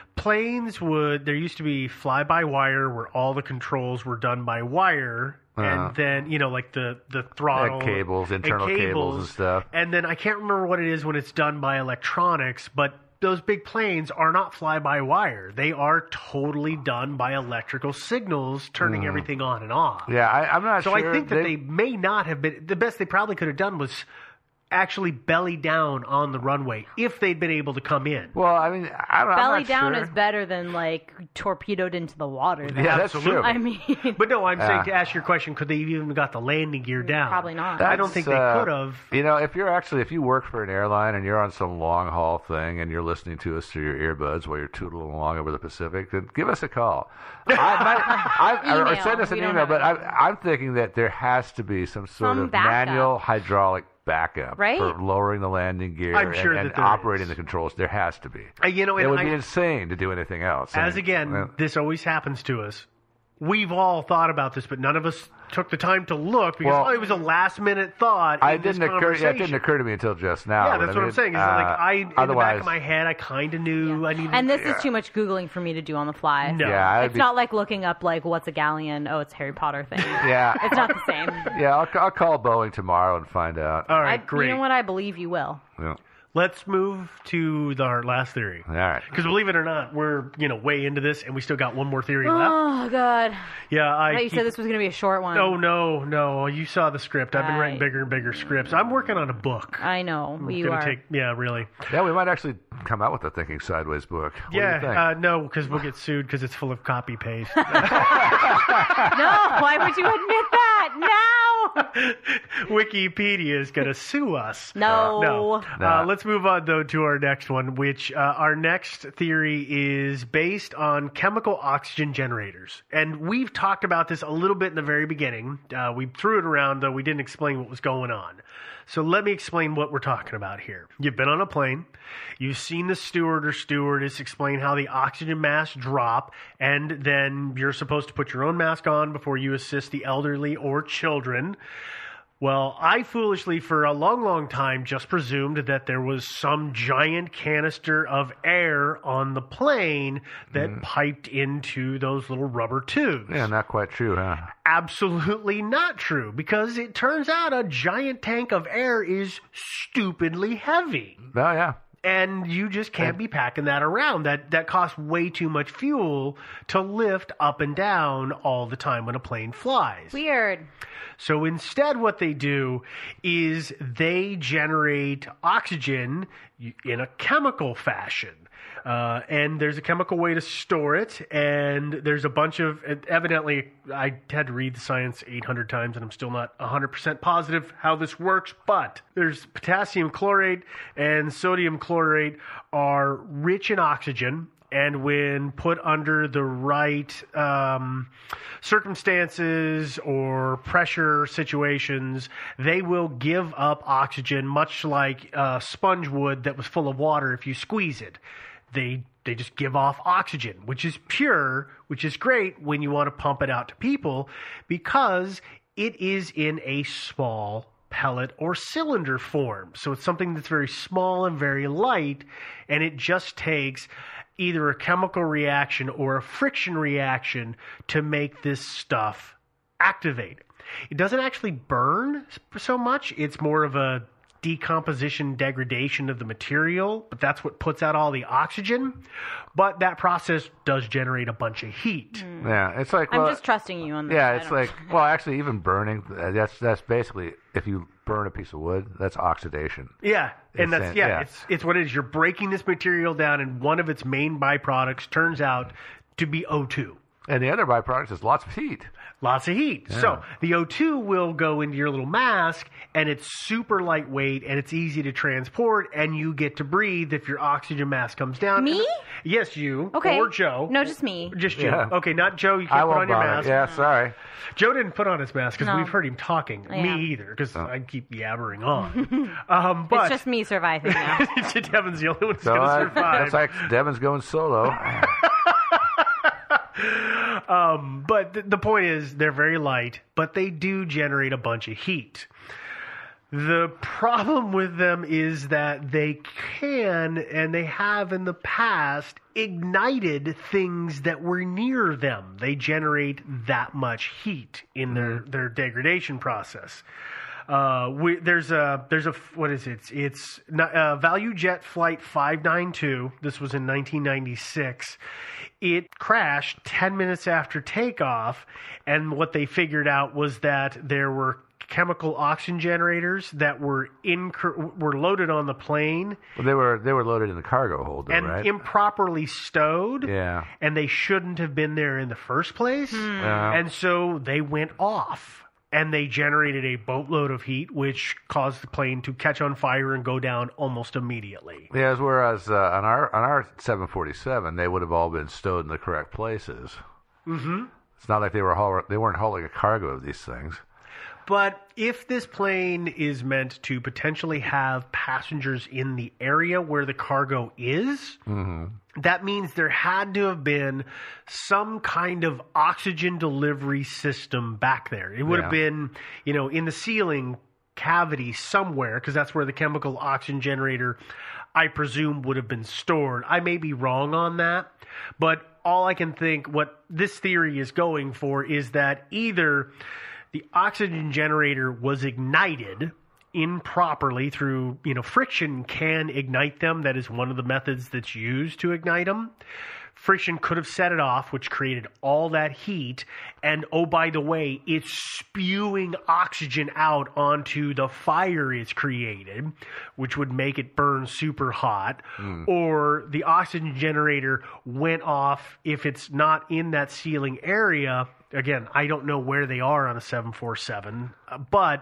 planes would there used to be fly by wire where all the controls were done by wire. Uh-huh. And then, you know, like the, the throttle. And cables, internal and cables and stuff. And then I can't remember what it is when it's done by electronics, but those big planes are not fly-by-wire. They are totally done by electrical signals, turning Mm. everything on and off. Yeah, I, I'm not so sure. I think that they, they may not have been. The best they probably could have done was actually belly down on the runway if they'd been able to come in. Well, I mean, I don't, I'm Belly not down sure. is better than like torpedoed into the water. though. Yeah, that's true. I mean, But no, I'm saying Yeah. to ask your question, could they even got the landing gear down? Probably not. I don't think they That's, uh, could have. You know, if you're actually if you work for an airline and you're on some long haul thing and you're listening to us through your earbuds while you're tootling along over the Pacific, then give us a call. I, might, I, or Email. send us an We don't email. have But an I, I'm thinking that there has to be some sort Some of backup. manual hydraulic backup Right? for lowering the landing gear I'm sure and, and that there operating is. the controls. There has to be. Uh, you know, it and would I- be insane to do anything else. I As mean, again, uh, this always happens to us. We've all thought about this, but none of us took the time to look because Well, oh, it was a last minute thought. I in this didn't occur. Yeah, it conversation. didn't occur to me until just now. Yeah, but that's I what mean, I'm saying. Is uh, like I, in the back otherwise- of my head, I kind of knew I needed. and this yeah. is too much Googling for me to do on the fly. No. Yeah, I'd It's be- not like looking up like what's a galleon. Oh, it's Harry Potter thing. Yeah. It's not the same. Yeah, I'll, I'll call Boeing tomorrow and find out. All I, right, great. You know what? I believe you will. Yeah. Let's move to the, our last theory. All right. Because believe it or not, we're you know way into this, and we still got one more theory left. Oh God! Yeah, I. I thought you keep- said this was going to be a short one. Oh no, no! You saw the script. I've been Right. writing bigger and bigger scripts. I'm working on a book. I know It's you gonna are. take. Yeah, really. Yeah, we might actually come out with a Thinking Sideways book. What do you yeah, think? uh, no, because we'll get sued because it's full of copy paste. No, why would you admit that? No. Wikipedia is going to sue us. No. No. No. Uh, let's move on, though, to our next one, which uh, our next theory is based on chemical oxygen generators. And we've talked about this a little bit in the very beginning. Uh, we threw it around, though we didn't explain what was going on. So let me explain what we're talking about here. You've been on a plane. You've seen the steward or stewardess explain how the oxygen masks drop, and then you're supposed to put your own mask on before you assist the elderly or children. Well, I foolishly, for a long, long time, just presumed that there was some giant canister of air on the plane that Mm. piped into those little rubber tubes. Yeah, not quite true, huh? Absolutely not true, because it turns out a giant tank of air is stupidly heavy. Oh, yeah. And you just can't be packing that around. That that costs way too much fuel to lift up and down all the time when a plane flies. Weird. So instead, what they do is they generate oxygen in a chemical fashion. Uh, and there's a chemical way to store it, and there's a bunch of, evidently, I had to read the science eight hundred times, and I'm still not one hundred percent positive how this works, but there's potassium chlorate and sodium chlorate are rich in oxygen, and when put under the right um, circumstances or pressure situations, they will give up oxygen, much like uh, sponge would that was full of water if you squeeze it. They they just give off oxygen, which is pure, which is great when you want to pump it out to people because it is in a small pellet or cylinder form. So it's something that's very small and very light, and it just takes either a chemical reaction or a friction reaction to make this stuff activate. It doesn't actually burn so much. It's more of a decomposition, degradation of the material, but that's what puts out all the oxygen. But that process does generate a bunch of heat. Yeah, it's like I'm well, just trusting you on this. Yeah, I it's don't- like well, actually, even burning. uh, That's that's basically if you burn a piece of wood, that's oxidation. Yeah, and It's that's in- yeah, yeah. it's it's what it is. You're breaking this material down, and one of its main byproducts turns out to be O two. And the other byproduct is lots of heat. Lots of heat. Yeah. So the O two will go into your little mask, and it's super lightweight, and it's easy to transport, and you get to breathe if your oxygen mask comes down. Me? And, yes, you. Okay. Or Joe. No, just me. Just you. Yeah. Okay, not Joe. You can't I put won't on your bother. mask. Yeah, sorry. Joe didn't put on his mask because No. we've heard him talking. Yeah. Me either, because Oh. I keep yabbering on. um, but It's just me surviving now. Devin's the only one who's So going to I, survive. that's like Devin's going solo. Um, but th- the point is, they're very light, but they do generate a bunch of heat. The problem with them is that they can, and they have in the past, ignited things that were near them. They generate that much heat in their, their degradation process. Uh, we, there's a there's a what is it? It's uh, Value Jet Flight five ninety-two. This was in nineteen ninety-six. It crashed ten minutes after takeoff, and what they figured out was that there were chemical oxygen generators that were in were loaded on the plane. Well, they were they were loaded in the cargo hold, though, and right? improperly stowed. Yeah. And they shouldn't have been there in the first place. Hmm. Yeah. And so they went off. And they generated a boatload of heat, which caused the plane to catch on fire and go down almost immediately. Yeah, whereas uh, on our on our seven forty-seven, they would have all been stowed in the correct places. Mm-hmm. It's not like they were haul- they weren't hauling a cargo of these things. But if this plane is meant to potentially have passengers in the area where the cargo is, Mm-hmm. that means there had to have been some kind of oxygen delivery system back there. It would have Yeah. been, you know, in the ceiling cavity somewhere, because that's where the chemical oxygen generator, I presume, would have been stored. I may be wrong on that, but all I can think what this theory is going for is that either the oxygen generator was ignited improperly through, you know, friction can ignite them. That is one of the methods that's used to ignite them. Friction could have set it off, which created all that heat. And, oh, by the way, it's spewing oxygen out onto the fire it's created, which would make it burn super hot. Mm. Or the oxygen generator went off if it's not in that ceiling area. Again, I don't know where they are on a seven forty-seven, uh, but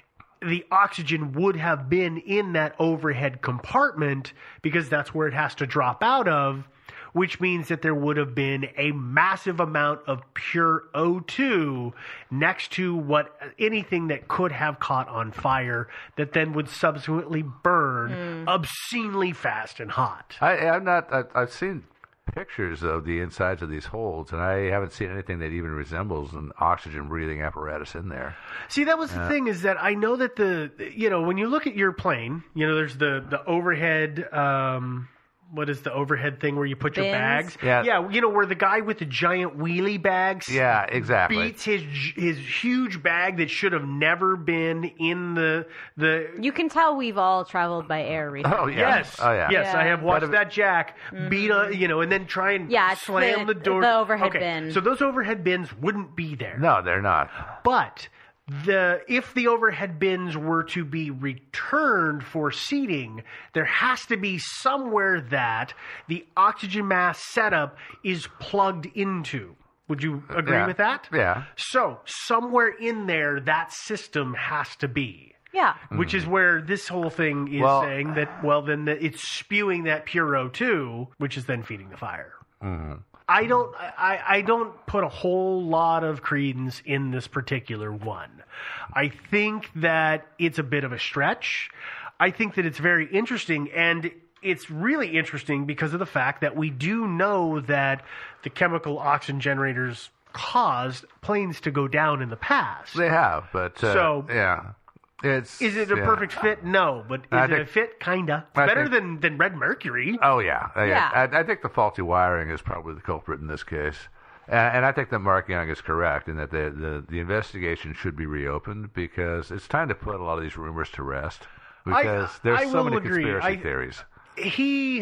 the oxygen would have been in that overhead compartment because that's where it has to drop out of, which means that there would have been a massive amount of pure O two next to what anything that could have caught on fire that then would subsequently burn Mm. obscenely fast and hot. I, I'm not. I, I've seen pictures of the insides of these holds, and I haven't seen anything that even resembles an oxygen breathing apparatus in there. See, that was the Uh, thing, is that I know that the, you know, when you look at your plane, you know, there's the, the overhead, um, what is the overhead thing where you put your Bins? bags? Yeah. Yeah, you know, where the guy with the giant wheelie bags Yeah, exactly. beats his his huge bag that should have never been in the the. You can tell we've all traveled by air recently. Oh yeah. Yes. Oh yeah. Yes, I have watched But- that jack beat a, you know, and then try and Yeah, it's slam the- the, door. the overhead okay, bin. So those overhead bins wouldn't be there. No, they're not. But the if the overhead bins were to be returned for seating, there has to be somewhere that the oxygen mask setup is plugged into. Would you agree Yeah. with that? Yeah. So somewhere in there, that system has to be. Yeah. Which is where this whole thing is Well- saying that, well, then the, it's spewing that pure O two, which is then feeding the fire. Mhm. I don't I, I don't put a whole lot of credence in this particular one. I think that it's a bit of a stretch. I think that it's very interesting, and it's really interesting because of the fact that we do know that the chemical oxygen generators caused planes to go down in the past. They have, but uh, So- yeah, it's Is it a yeah. perfect fit? No, but is I it a think- fit? Kinda. I Better think- than, than Red Mercury. Oh yeah, Uh, Yeah. I, I think the faulty wiring is probably the culprit in this case, and, and I think that Mark Young is correct in that the, the the investigation should be reopened because it's time to put a lot of these rumors to rest because I- there's I so will many agree. conspiracy I- theories. He,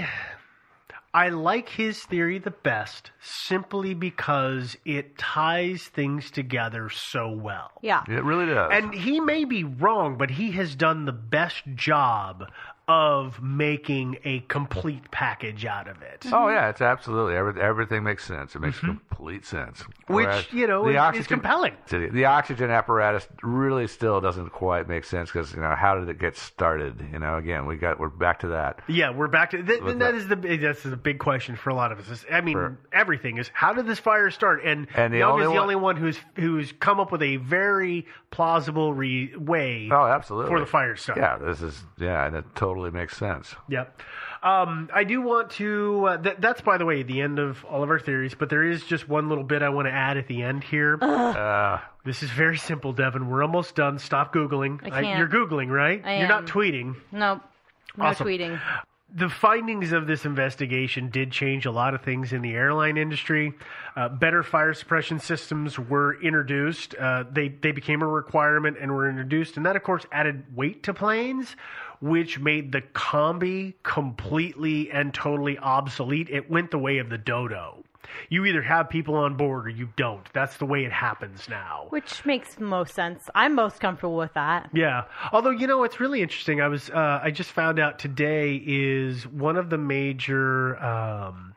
I like his theory the best simply because it ties things together so well. Yeah. It really does. And he may be wrong, but he has done the best job of making a complete package out of it. Oh yeah, it's absolutely every, everything makes sense. It makes mm-hmm. complete sense. Which Whereas you know the is, oxygen, is compelling. The oxygen apparatus really still doesn't quite make sense because you know how did it get started? You know, again we got we're back to that. Yeah, we're back to th- and that is the that's the big question for a lot of us. I mean, for, everything is how did this fire start? And, and the Young only is the one, only one who's who's come up with a very plausible re- way. Oh, absolutely. For the fire to start. Yeah, this is yeah, and it totally makes sense. Yep. Um, I do want to. Uh, th- that's, by the way, the end of all of our theories. But there is just one little bit I want to add at the end here. Uh, this is very simple, Devin. We're almost done. Stop Googling. I can't. I, you're Googling, right? I You're am. not tweeting. Nope. No Awesome. tweeting. The findings of this investigation did change a lot of things in the airline industry. Uh, better fire suppression systems were introduced. Uh, they, they became a requirement and were introduced. And that, of course, added weight to planes, which made the Combi completely and totally obsolete. It went the way of the dodo. You either have people on board or you don't. That's the way it happens now. Which makes most sense. I'm most comfortable with that. Yeah. Although, you know, what's really interesting, I was, uh, I just found out today is one of the major, um,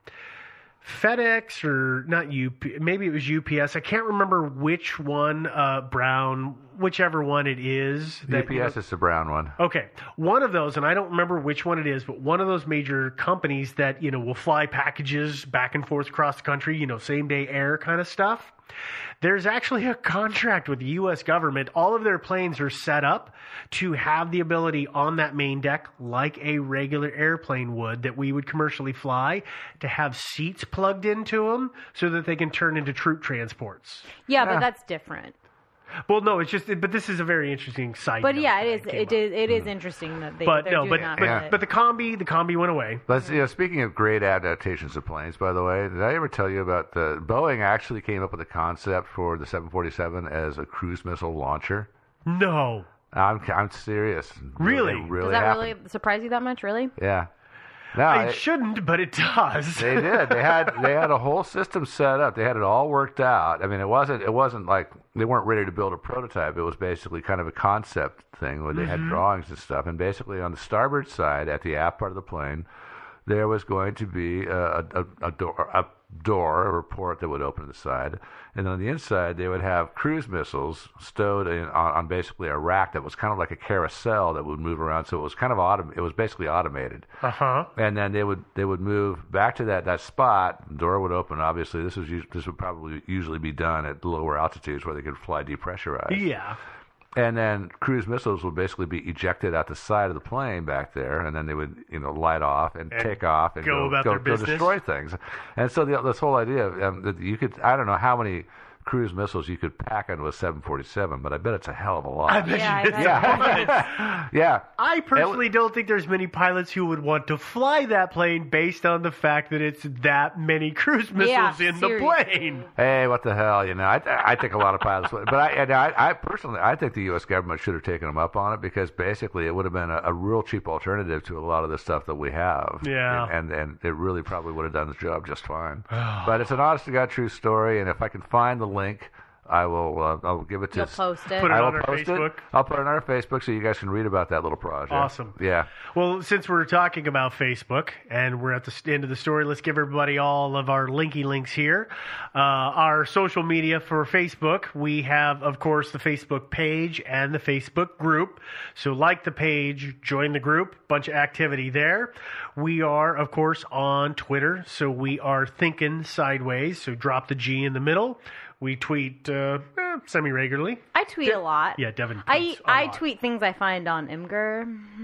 FedEx or not U P, maybe it was U P S. I can't remember which one, uh, Brown, whichever one it is. That, U P S you know, is the brown one. Okay. One of those, and I don't remember which one it is, but one of those major companies that, you know, will fly packages back and forth across the country, you know, same day air kind of stuff. There's actually a contract with the U S government. All of their planes are set up to have the ability on that main deck, like a regular airplane would that we would commercially fly, to have seats plugged into them so that they can turn into troop transports. Yeah, but that's different. Well, no, it's just, but this is a very interesting side. But yeah, it is. It is. It is interesting that they. But they're no, doing but that but, with it. but the combi, the combi went away. Let's, you know, speaking of great adaptations of planes, by the way, did I ever tell you about the Boeing actually came up with a concept for the seven forty-seven as a cruise missile launcher? No, I'm I'm serious. Really? It really Does that happened. really surprise you that much? Really? Yeah. No, it, it shouldn't, but it does. They did. They had they had a whole system set up. They had it all worked out. I mean, it wasn't it wasn't like they weren't ready to build a prototype. It was basically kind of a concept thing where they Mm-hmm. had drawings and stuff. And basically, on the starboard side, at the aft part of the plane, there was going to be a, a, a door a door or a port that would open to the side, and on the inside they would have cruise missiles stowed in, on, on basically a rack that was kind of like a carousel that would move around. So it was kind of autom- It was basically automated. Uh huh. And then they would they would move back to that, that spot. The door would open. Obviously, this was us- this would probably usually be done at lower altitudes where they could fly depressurized. Yeah. And then cruise missiles would basically be ejected out the side of the plane back there, and then they would, you know, light off and, And take off and go go, about go, their go business. destroy things. And so the, this whole idea of um, that you could, I don't know how many cruise missiles you could pack into a seven forty-seven, but I bet it's a hell of a lot. I bet Yeah, you it's yeah. yeah. I personally don't think there's many pilots who would want to fly that plane based on the fact that it's that many cruise missiles Yeah, in the seriously. plane. Hey, what the hell? You know, I I think a lot of pilots would, but I, and I I personally I think the U S government should have taken them up on it because basically it would have been a, a real cheap alternative to a lot of the stuff that we have. Yeah. and and it really probably would have done the job just fine. But it's an honest to God true story, and if I can find the link, I will. Uh, I'll give it to. You'll post it. Put it I will on our post Facebook. it. I'll put it on our Facebook so you guys can read about that little project. Awesome. Yeah. Well, since we're talking about Facebook and we're at the end of the story, let's give everybody all of our linky links here. Uh, our social media for Facebook, we have, of course, the Facebook page and the Facebook group. So like the page, join the group, bunch of activity there. We are, of course, on Twitter. So we are Thinking Sideways. So drop the G in the middle. We tweet uh, eh, semi-regularly. I tweet a lot. Yeah, Devin I tweets a I lot. tweet things I find on Imgur.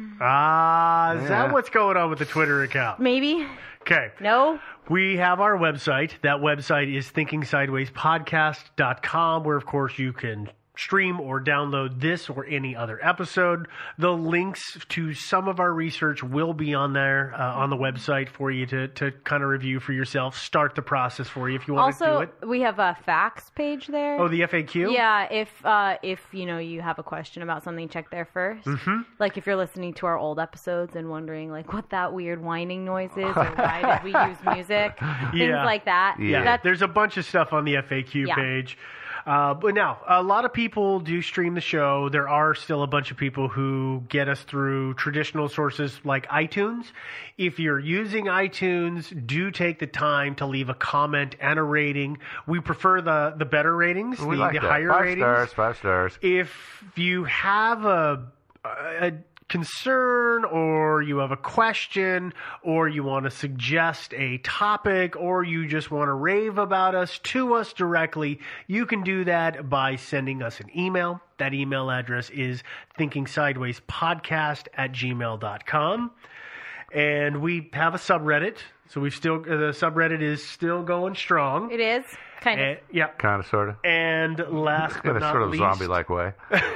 Ah, is Yeah. that what's going on with the Twitter account? Maybe. Okay. No. We have our website. That website is thinking sideways podcast dot com, where, of course, you can stream or download this or any other episode. The links to some of our research will be on there uh, on the website for you to, to kind of review for yourself. Start the process for you if you want to do Also, it. we have a facts page there. Oh, the F A Q? Yeah, if uh, if you know you have a question about something, check there first. Mm-hmm. Like if you're listening to our old episodes and wondering like what that weird whining noise is, or why did we use music, things Yeah. like that. Yeah, That's, there's a bunch of stuff on the F A Q Yeah. page. Uh, but now, a lot of people do stream the show. There are still a bunch of people who get us through traditional sources like iTunes. If you're using iTunes, do take the time to leave a comment and a rating. We prefer the, the better ratings, We the, like the that. higher Five ratings. stars, five stars. If you have a, a concern or you have a question or you want to suggest a topic or you just want to rave about us to us directly, you can do that by sending us an email. That email address is thinkingsidewayspodcast at gmail dot com. And we have a subreddit. So we've still, the subreddit is still going strong. It is. Kind of. And, yeah. Kind of, sort of. And last but In a not sort of least, zombie-like way.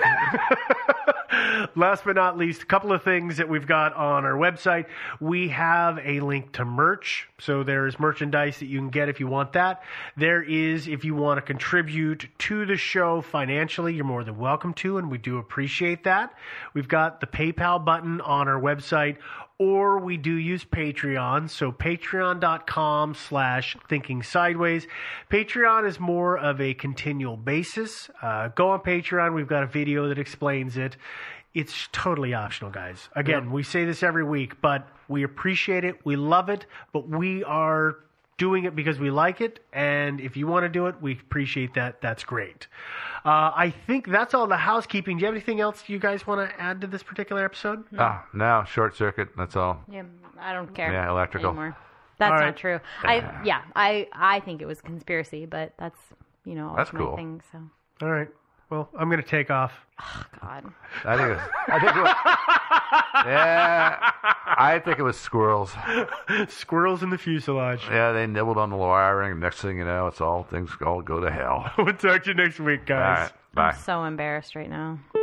last but not least, a couple of things that we've got on our website. We have a link to merch. So there's merchandise that you can get if you want that. There is, if you want to contribute to the show financially, you're more than welcome to, and we do appreciate that. We've got the PayPal button on our website, or we do use Patreon. So patreon.com slash thinking sideways. Patreon is more of a continual basis. Uh, go on Patreon. We've got a video that explains it. It's totally optional, guys. Again, yep. we say this every week, but we appreciate it. We love it, but we are doing it because we like it. And if you want to do it, we appreciate that. That's great. Uh, I think that's all the housekeeping. Do you have anything else you guys want to add to this particular episode? No. Ah, no, short circuit. That's all. Yeah, I don't care. Yeah, electrical. Anymore. That's right. not true. I yeah, I I think it was conspiracy, but that's you know that's my cool. thing. So all right. Well, I'm going to take off. Oh God. I think it was, I think it was, yeah, I think it was squirrels. Squirrels in the fuselage. Yeah, they nibbled on the wiring. And next thing you know, it's all things all go to hell. We'll talk to you next week, guys. All right, bye. I'm so embarrassed right now.